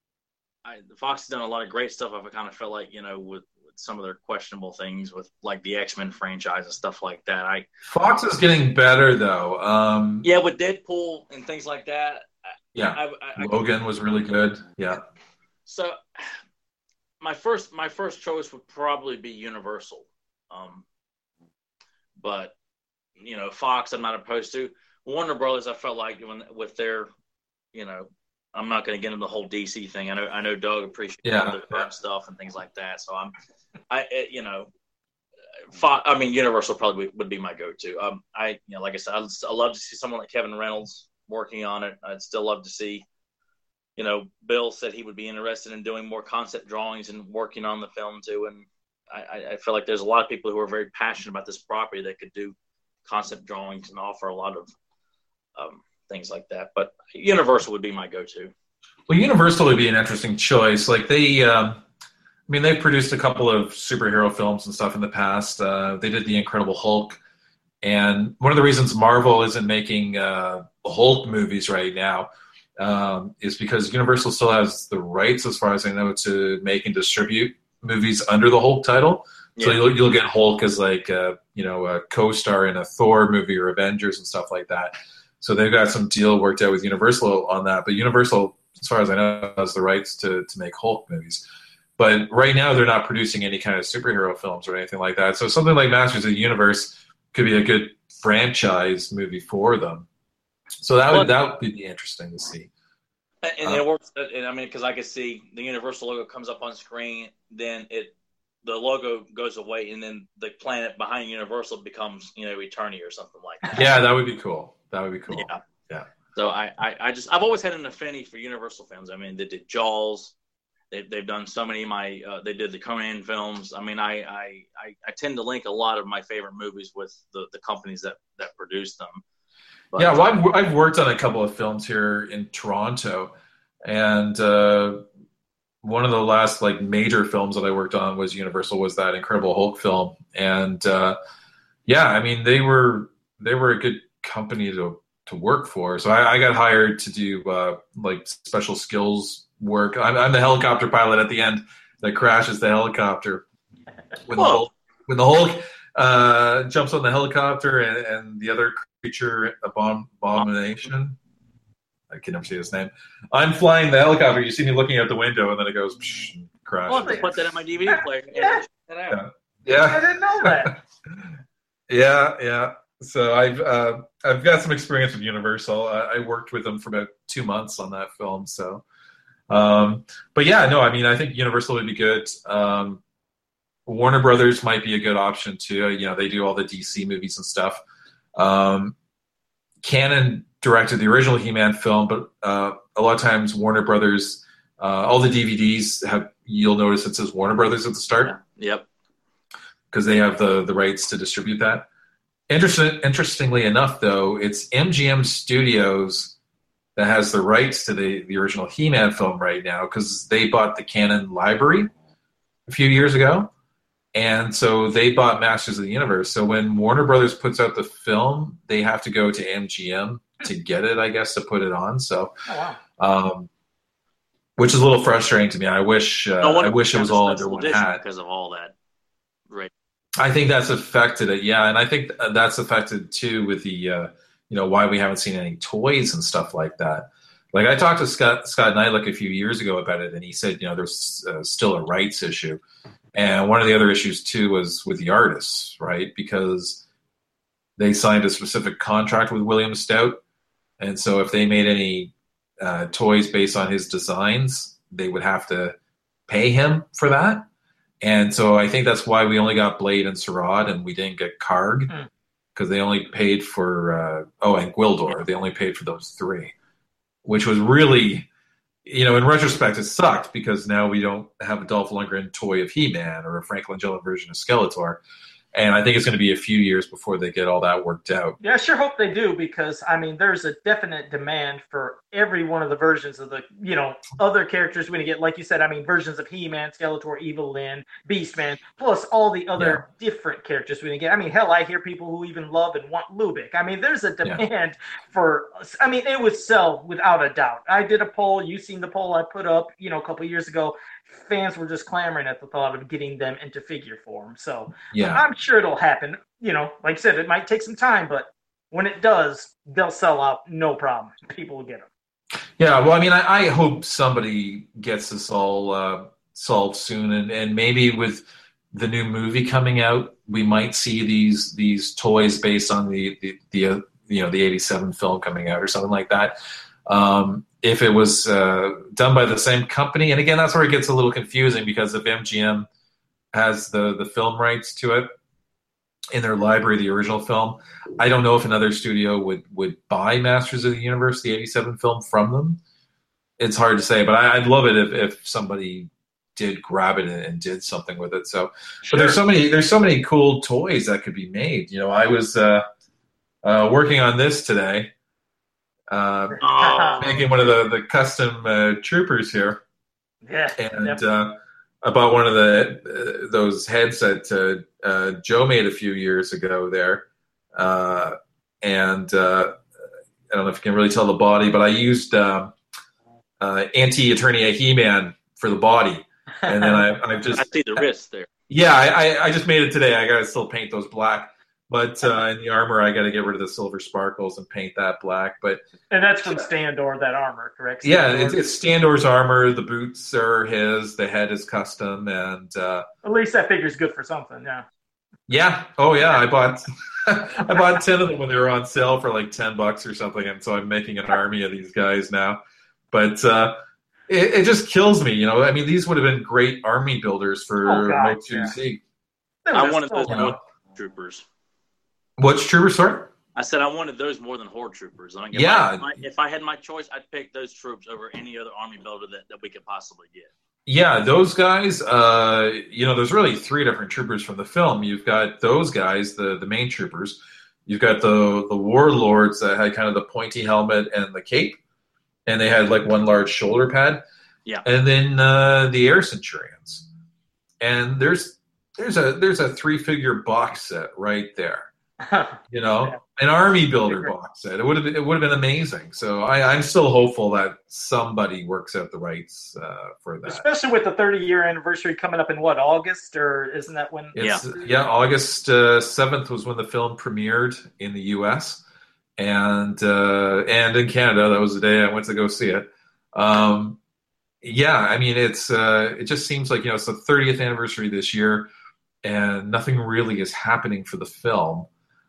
I, Fox has done a lot of great stuff. I've kind of felt like, you know, with, with some of their questionable things with like the X-Men franchise and stuff like that. I Fox is getting better though. Um, Yeah, with Deadpool and things like that. yeah, I, I, I, Logan was really good. Yeah, So my first my first choice would probably be Universal. Um, but, you know, Fox I'm not opposed to. Warner Brothers, I felt like when, with their, you know, I'm not going to get into the whole D C thing. I know I know Doug appreciates Yeah, all the current yeah. stuff and things like that. So I'm, I it, you know, Fox, I mean Universal probably would be my go-to. Um, I you know like I said, I'd, I love to see someone like Kevin Reynolds working on it. I'd still love to see. You know, Bill said he would be interested in doing more concept drawings and working on the film too. And I, I feel like there's a lot of people who are very passionate about this property that could do concept drawings and offer a lot of um, things like that. But Universal would be my go-to. well, Universal would be an interesting choice. Like they, um, I mean, they've produced a couple of superhero films and stuff in the past. Uh, they did The Incredible Hulk, and one of the reasons Marvel isn't making uh, Hulk movies right now um, is because Universal still has the rights, as far as I know, to make and distribute movies under the Hulk title. So Yeah. you'll, you'll get Hulk as like a, you know, a co-star in a Thor movie or Avengers and stuff like that. So they've got some deal worked out with Universal on that. But Universal, as far as I know, has the rights to, to make Hulk movies. But right now they're not producing any kind of superhero films or anything like that. So something like Masters of the Universe could be a good franchise movie for them. So that would that would be interesting to see. And Uh, it works. And I mean, because I could see the Universal logo comes up on screen, then it the logo goes away, and then the planet behind Universal becomes, you know, Eternia or something like that. Yeah, that would be cool. That would be cool. Yeah. Yeah. So I, I, I just I've always had an affinity for Universal films. I mean, they did Jaws. They've they've done so many of my. Uh, they did the Conan films. I mean, I, I I I tend to link a lot of my favorite movies with the, the companies that that produce them. But, Yeah, well, I've, I've worked on a couple of films here in Toronto, And uh, one of the last like major films that I worked on was Universal, was that Incredible Hulk film. And uh, yeah, I mean, they were they were a good company to to work for. So I, I got hired to do uh, like special skills work. I'm, I'm the helicopter pilot at the end that crashes the helicopter when the Hulk, when the Hulk uh, jumps on the helicopter and, and the other creature, Abom- Abomination. I can never say his name. I'm flying the helicopter. You see me looking out the window, and then it goes psh, and crashes. I'll have to put that in my D V D player. Yeah. Yeah. yeah. I didn't know that. yeah, yeah. So I've uh, I've got some experience with Universal. I, I worked with them for about two months on that film. So, um, but yeah, no, I mean, I think Universal would be good. Um, Warner Brothers might be a good option too. You know, they do all the D C movies and stuff. Um, Canon directed the original He-Man film, but uh, a lot of times Warner Brothers, uh, all the D V Ds have, you'll notice it says Warner Brothers at the start. Yeah. Yep. Because they have the, the rights to distribute that. Interesting, interestingly enough, though, it's M G M Studios that has the rights to the, the original He-Man film right now, because they bought the Canon library a few years ago. And so they bought Masters of the Universe. So when Warner Brothers puts out the film, they have to go to M G M to get it, I guess, to put it on. So, Oh, wow. um, which is a little frustrating to me. I wish uh, No I wish it was all under one hat. Because of all that. Right. I think that's affected it, yeah, and I think that's affected too with the, uh, you know, why we haven't seen any toys and stuff like that. Like I talked to Scott Scott Neidlich a few years ago about it, and he said, you know, there's uh, still a rights issue, and one of the other issues too was with the artists, right? Because they signed a specific contract with William Stout, and so if they made any uh, toys based on his designs, they would have to pay him for that. And so I think that's why we only got Blade and Sarad, and we didn't get Karg, because mm. they only paid for uh, oh, and Gwildor. They only paid for those three, which was really, you know, in retrospect, it sucked because now we don't have a Dolph Lundgren toy of He-Man or a Frank Langella version of Skeletor. And I think it's going to be a few years before they get all that worked out. Yeah, I sure hope they do, because, I mean, there's a definite demand for every one of the versions of the, you know, other characters we're going to get. Like you said, I mean, versions of He-Man, Skeletor, Evil Lyn, Beastman, plus all the other yeah. different characters we're going to get. I mean, hell, I hear people who even love and want Lubick. I mean, there's a demand yeah. for, I mean, it would sell without a doubt. I did a poll. You've seen the poll I put up, you know, a couple years ago. Fans were just clamoring at the thought of getting them into figure form. So yeah. I'm sure it'll happen. You know, like I said, it might take some time, but when it does, they'll sell out, no problem. People will get them. Yeah, well, I mean, I, I hope somebody gets this all uh, solved soon, and, and maybe with the new movie coming out, we might see these these toys based on the the, the uh, you know the eighty-seven film coming out or something like that. Um, if it was uh, done by the same company, and again, that's where it gets a little confusing, because if M G M has the, the film rights to it in their library, the original film, I don't know if another studio would, would buy Masters of the Universe, the eighty-seven film, from them. It's hard to say, but I, I'd love it if, if somebody did grab it and, and did something with it. So, sure. But there's so many there's so many cool toys that could be made. You know, I was uh, uh, working on this today. Uh, oh. Making one of the, the custom uh, troopers here. Yeah. And yep. uh, I bought one of the uh, those heads that uh, uh, Joe made a few years ago there. Uh, and uh, I don't know if you can really tell the body, but I used uh, uh, Anti-Eternia He-Man for the body. And then I, I've just... I see the wrist there. Yeah, I, I just made it today. I got to still paint those black. But uh, in the armor, I got to get rid of the silver sparkles and paint that black. But and that's from Standor, that armor, correct? Standor? Yeah, it's, it's Standor's armor. The boots are his. The head is custom, and uh, at least that figure's good for something. Yeah. Yeah. Oh, yeah. I bought I bought ten of them when they were on sale for like ten bucks or something, and so I'm making an army of these guys now. But uh, it, it just kills me, you know. I mean, these would have been great army builders for oh, God, two C. Yeah. I wanted those you know? troopers. What's troopers, sorry? I said I wanted those more than horde troopers. Like if yeah. I, my, if I had my choice, I'd pick those troops over any other army builder that, that we could possibly get. Yeah, those guys, uh, you know, there's really three different troopers from the film. You've got those guys, the, the main troopers. You've got the, the warlords that had kind of the pointy helmet and the cape. and they had like one large shoulder pad. Yeah. And then uh, the Air Centurions. And there's there's a there's a three figure box set right there. You know, yeah. An army builder box set. It would have been, it would have been amazing. So I, I'm still hopeful that somebody works out the rights uh, for that. Especially with the thirty year anniversary coming up in what, August, or isn't that when? It's, yeah, yeah. August uh, seventh was when the film premiered in the U S and uh, and in Canada. That was the day I went to go see it. Um, yeah, I mean, it's uh, it just seems like, you know, it's the thirtieth anniversary this year, and nothing really is happening for the film.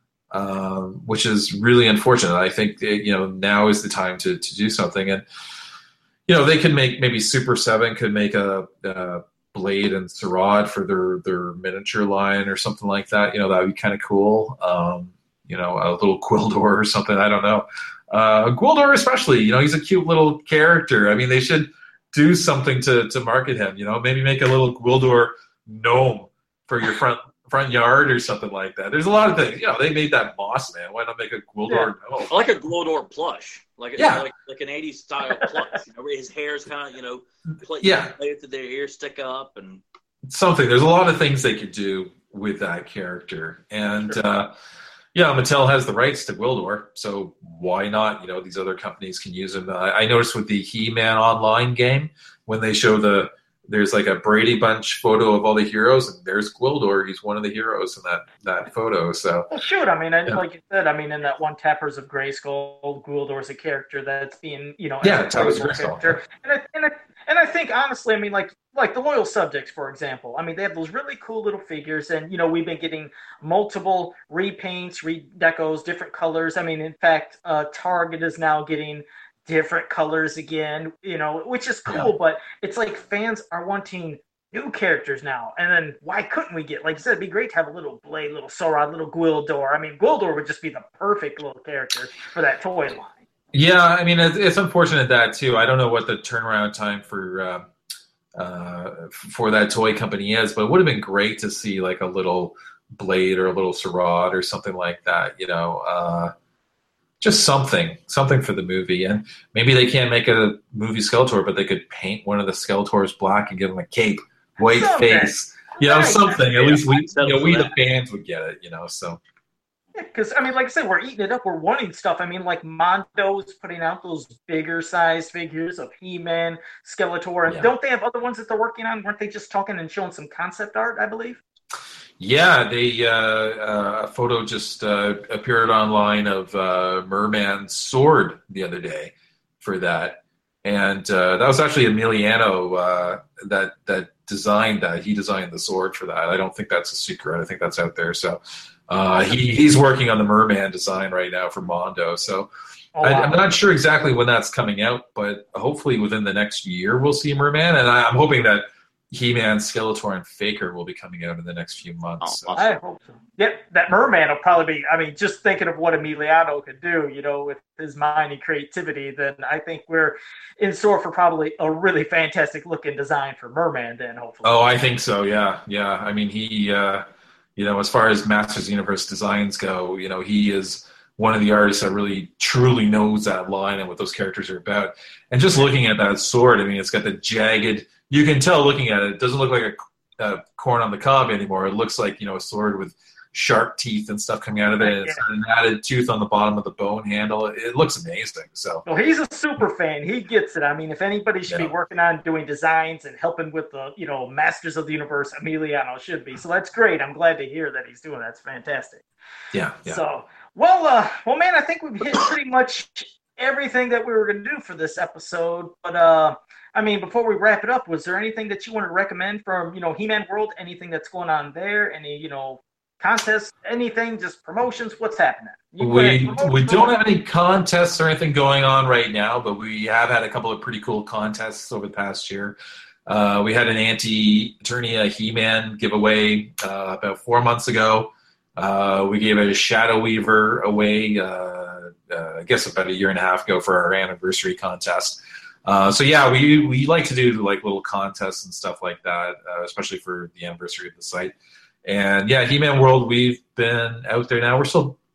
Um, which is really unfortunate. I think it, you know, now is the time to, to do something, and you know, they could make maybe Super Seven could make a, a Blade and Sarad for their their miniature line or something like that. You know, that would be kind of cool. Um, you know, a little Gwildor or something. I don't know. Uh, Gwildor especially. You know, he's a cute little character. I mean, they should do something to to market him. You know, maybe make a little Gwildor gnome for your front. front yard or something like that. There's a lot of things. You know, they made that Moss Man. Why not make a Gwildor? Yeah. No. I like a Gwildor plush, like a, yeah. like, like an eighties style plush. You know, where his hair's kind of, you know, play, yeah, play to their ears stick up and something. There's a lot of things they could do with that character, and sure. uh, yeah, Mattel has the rights to Gwildor, so why not? You know, these other companies can use him. Uh, I noticed with the He-Man online game when they show the there's like a Brady Bunch photo of all the heroes, and there's Gwildor. He's one of the heroes in that, that photo. So, well, shoot, I mean, I, yeah. like you said, I mean, in that one Tappers of Grayskull, Gwildor's a character that's being, you know, yeah, Tappers of Grayskull. And I, and I, and I think honestly, I mean, like like the Loyal Subjects, for example. I mean, they have those really cool little figures, and you know, we've been getting multiple repaints, redecos, different colors. I mean, in fact, uh, Target is now getting different colors again, you know, which is cool, yeah. But it's like fans are wanting new characters now. And then why couldn't we get, like you said, it'd be great to have a little Blade, little Sarad, little Gwildor. I mean, Gwildor would just be the perfect little character for that toy line. Yeah, I mean, it's, it's unfortunate that too. I don't know what the turnaround time for uh, uh, for that toy company is, but it would have been great to see like a little Blade or a little Sarad or something like that, you know, uh, just something, something for the movie. And maybe they can't make a movie Skeletor, but they could paint one of the Skeletors black and give him a cape, white something. face, you know, right. something. Yeah, At least we, you know, we that. the fans would get it, you know. So, yeah, because I mean, like I said, we're eating it up. We're wanting stuff. I mean, like Mondo's putting out those bigger size figures of He-Man, Skeletor, and yeah. don't they have other ones that they're working on? Weren't they just talking and showing some concept art? I believe. Yeah, they uh, uh, a photo just uh, appeared online of uh, Merman's sword the other day for that, and uh, that was actually Emiliano uh, that that designed that. He designed the sword for that. I don't think that's a secret. I think that's out there. So uh, he he's working on the Merman design right now for Mondo. So oh, wow. I, I'm not sure exactly when that's coming out, but hopefully within the next year we'll see Merman, and I, I'm hoping that He-Man, Skeletor, and Faker will be coming out in the next few months. Oh, so. I hope so. Yep, that Merman will probably be, I mean, just thinking of what Emiliano could do, you know, with his mind and creativity, then I think we're in store for probably a really fantastic looking design for Merman then, hopefully. Oh, I think so, yeah. Yeah, I mean, he, uh, you know, as far as Masters of the Universe designs go, you know, he is one of the artists that really truly knows that line and what those characters are about. And just looking at that sword, I mean, it's got the jagged, you can tell looking at it, it doesn't look like a, a corn on the cob anymore. It looks like, you know, a sword with sharp teeth and stuff coming out of it. And it's got an added tooth on the bottom of the bone handle. It looks amazing. So well, he's a super fan. He gets it. I mean, if anybody should yeah. be working on doing designs and helping with the, you know, Masters of the Universe, Emiliano should be. So that's great. I'm glad to hear that he's doing that. That's fantastic. Yeah. yeah. So, well, uh, well, man, I think we've hit pretty much everything that we were going to do for this episode. But, uh, I mean, before we wrap it up, was there anything that you want to recommend from, you know, He-Man World? Anything that's going on there? Any, you know, contests? Anything? Just promotions? What's happening? You we we don't have any contests or anything going on right now, but we have had a couple of pretty cool contests over the past year. Uh, we had an Anti-Eternia He-Man giveaway uh, about four months ago. Uh, we gave a Shadow Weaver away, uh, uh, I guess about a year and a half ago for our anniversary contest. Uh, so yeah, we we like to do like little contests and stuff like that, uh, especially for the anniversary of the site. And yeah, He-Man World, we've been out there now. We're still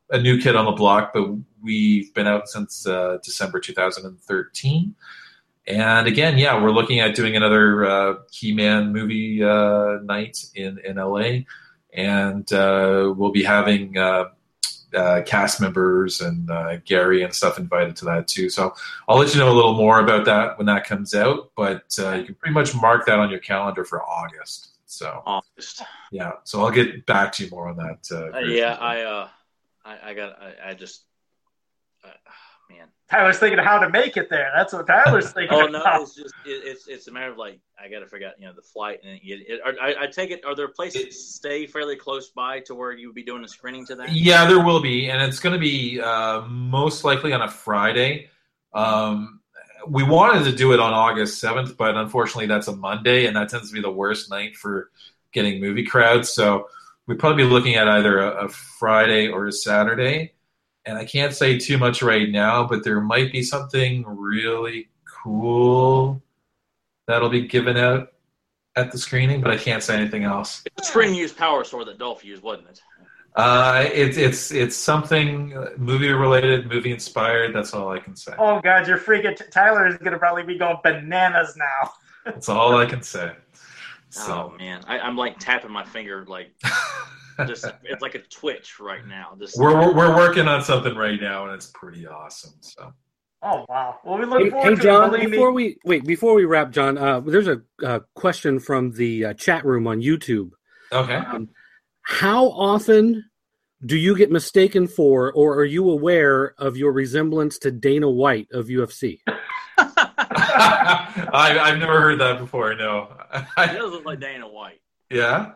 a new kid on the block, but we've been out since uh, December two thousand thirteen. And again, yeah, we're looking at doing another uh, He-Man movie uh, night in, in L A. And uh, we'll be having uh, uh, cast members and uh, Gary and stuff invited to that too. So I'll let you know a little more about that when that comes out. But uh, you can pretty much mark that on your calendar for August. So August. Yeah. So I'll get back to you more on that. Uh, uh, yeah, I, uh, I, I got, I, I just, uh, man. Tyler's thinking of how to make it there. That's what Tyler's thinking. Oh no, about. it's just it, it's it's a matter of like I got to figure out you know the flight and it, it, are, I, I take it. Are there places to stay fairly close by to where you would be doing a screening to that? Yeah, there will be, and it's going to be uh, most likely on a Friday. Um, we wanted to do it on August seventh, but unfortunately that's a Monday, and that tends to be the worst night for getting movie crowds. So we'd probably be looking at either a, a Friday or a Saturday. And I can't say too much right now, but there might be something really cool that'll be given out at the screening, but I can't say anything else. The screening used Power Sword that Dolph used, wasn't it? Uh, it's it's it's something movie related, movie inspired. That's all I can say. Oh God, you're freaking! Tyler is gonna probably be going bananas now. That's all I can say. So. Oh man, I, I'm like tapping my finger like. Just, it's like a twitch right now. Just we're, we're we're working on something right now, and it's pretty awesome. So, oh wow! Well, we look hey, forward hey, to John. it. Before me. we wait, before we wrap, John, uh, there's a uh, question from the uh, chat room on YouTube. Okay. Um, how often do you get mistaken for, or are you aware of your resemblance to Dana White of U F C? I, I've never heard that before. No. He does look like Dana White. Yeah.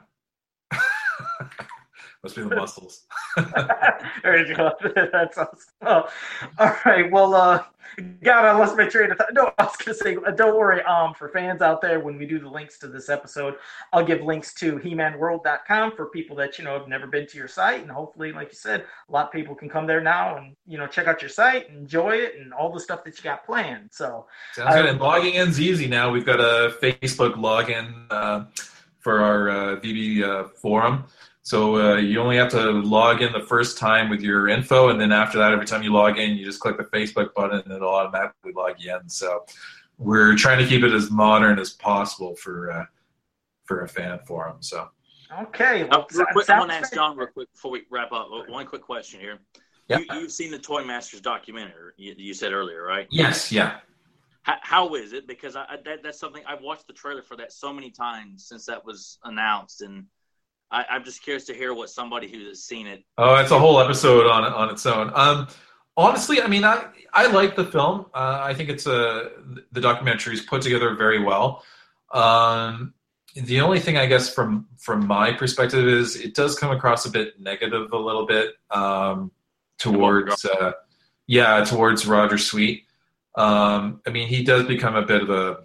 Must be the muscles. There you go. That's awesome. Oh, all right. Well, uh, God, I lost my train of thought. No, I was gonna say, don't worry. Um, for fans out there, when we do the links to this episode, I'll give links to he man world dot com for people that you know have never been to your site, and hopefully, like you said, a lot of people can come there now and you know check out your site, enjoy it, and all the stuff that you got planned. So, sounds good. And logging in's easy now. We've got a Facebook login uh, for our uh, V B uh, forum. So uh, you only have to log in the first time with your info, and then after that, every time you log in, you just click the Facebook button, and it'll automatically log you in. So we're trying to keep it as modern as possible for uh, for a fan forum. So okay. Well, uh, real quick, I want to ask John real quick before we wrap up. One quick question here. Yeah. You, you've seen the Toy Masters documentary, you, you said earlier, right? Yes. Yeah. How, how is it? Because I, that, that's something I've watched the trailer for that so many times since that was announced, and I, I'm just curious to hear what somebody who has seen it. Oh, it's a whole episode on on its own. Um, honestly, I mean, I I like the film. Uh, I think it's a the documentary is put together very well. Um, the only thing I guess from from my perspective is it does come across a bit negative, a little bit um, towards uh, yeah towards Roger Sweet. Um, I mean, he does become a bit of a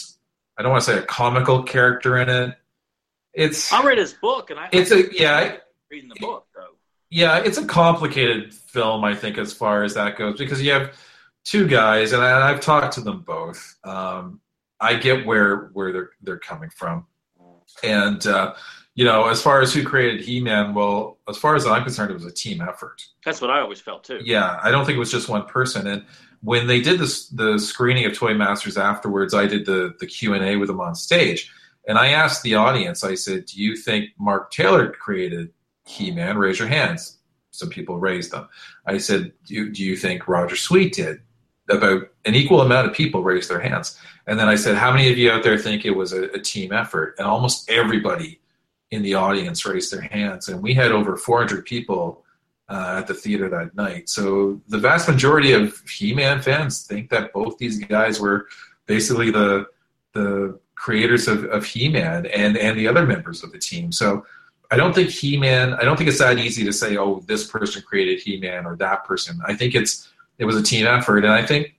I don't want to say a comical character in it. It's I read his book, and I it's a yeah reading the book though. Yeah, it's a complicated film, I think, as far as that goes, because you have two guys, and, I, and I've talked to them both. Um, I get where where they're they're coming from, and uh, you know, as far as who created He-Man, well, as far as I'm concerned, it was a team effort. That's what I always felt too. Yeah, I don't think it was just one person. And when they did this the screening of Toy Masters afterwards, I did the the Q and A with them on stage. And I asked the audience, I said, do you think Mark Taylor created He-Man? Raise your hands. Some people raised them. I said, do you, do you think Roger Sweet did? About an equal amount of people raised their hands. And then I said, how many of you out there think it was a, a team effort? And almost everybody in the audience raised their hands. And we had over four hundred people uh, at the theater that night. So the vast majority of He-Man fans think that both these guys were basically the the creators of, of He-Man and, and the other members of the team. So I don't think He-Man, I don't think it's that easy to say, oh, this person created He-Man or that person. I think it's it was a team effort. And I think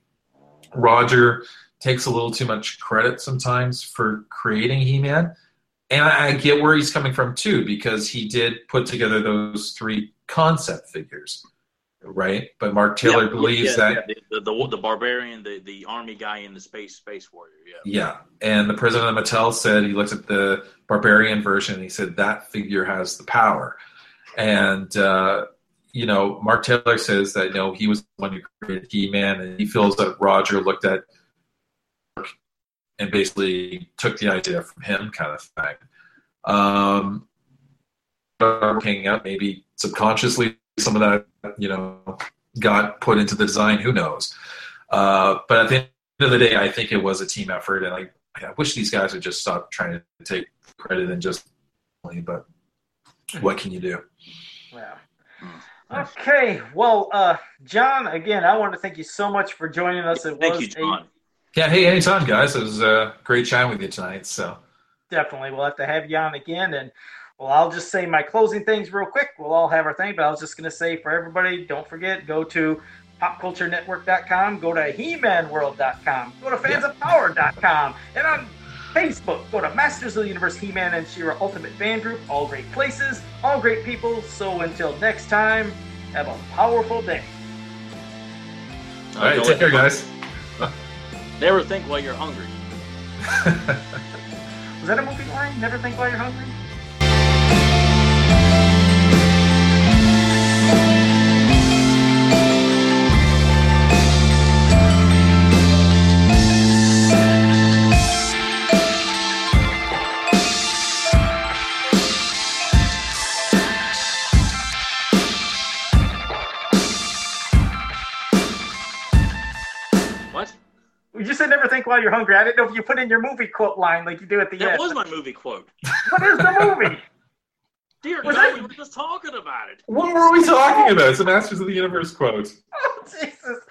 Roger takes a little too much credit sometimes for creating He-Man. And I, I get where he's coming from too, because he did put together those three concept figures. Right, but Mark Taylor yeah, believes yeah, that yeah, the, the the barbarian, the, the army guy, and the space space warrior. Yeah, yeah. And the president of Mattel said he looked at the barbarian version and he said that figure has the power. And uh, you know, Mark Taylor says that, you know, he was the one who created He-Man, and he feels that Roger looked at and basically took the idea from him, kind of thing. Um, hanging out, maybe subconsciously, some of that, you know, got put into the design. Who knows? Uh, but at the end of the day, I think it was a team effort, and I, I wish these guys would just stop trying to take credit and just. But what can you do? Wow. Okay. Well, uh, John, again, I want to thank you so much for joining us. It Thank was you, John. A, yeah. Hey, anytime, guys. It was uh, great chatting with you tonight. So definitely, we'll have to have you on again. And well, I'll just say my closing things real quick. We'll all have our thing, but I was just going to say for everybody, don't forget, go to pop culture network dot com, go to he man world dot com, go to fans of power dot com, and on Facebook, go to Masters of the Universe He-Man and She-Ra Ultimate Fan Group. All great places, all great people. So until next time, have a powerful day. all right, take care, guys. Never think while you're hungry. Was that a movie line? Never think while you're hungry? You just said never think while you're hungry. I didn't know if you put in your movie quote line like you do at the That end. was my movie quote. What is the movie? Dear Was God, that- we were just talking about it. What were we talking about? It's a Masters of the Universe quote. Oh, Jesus.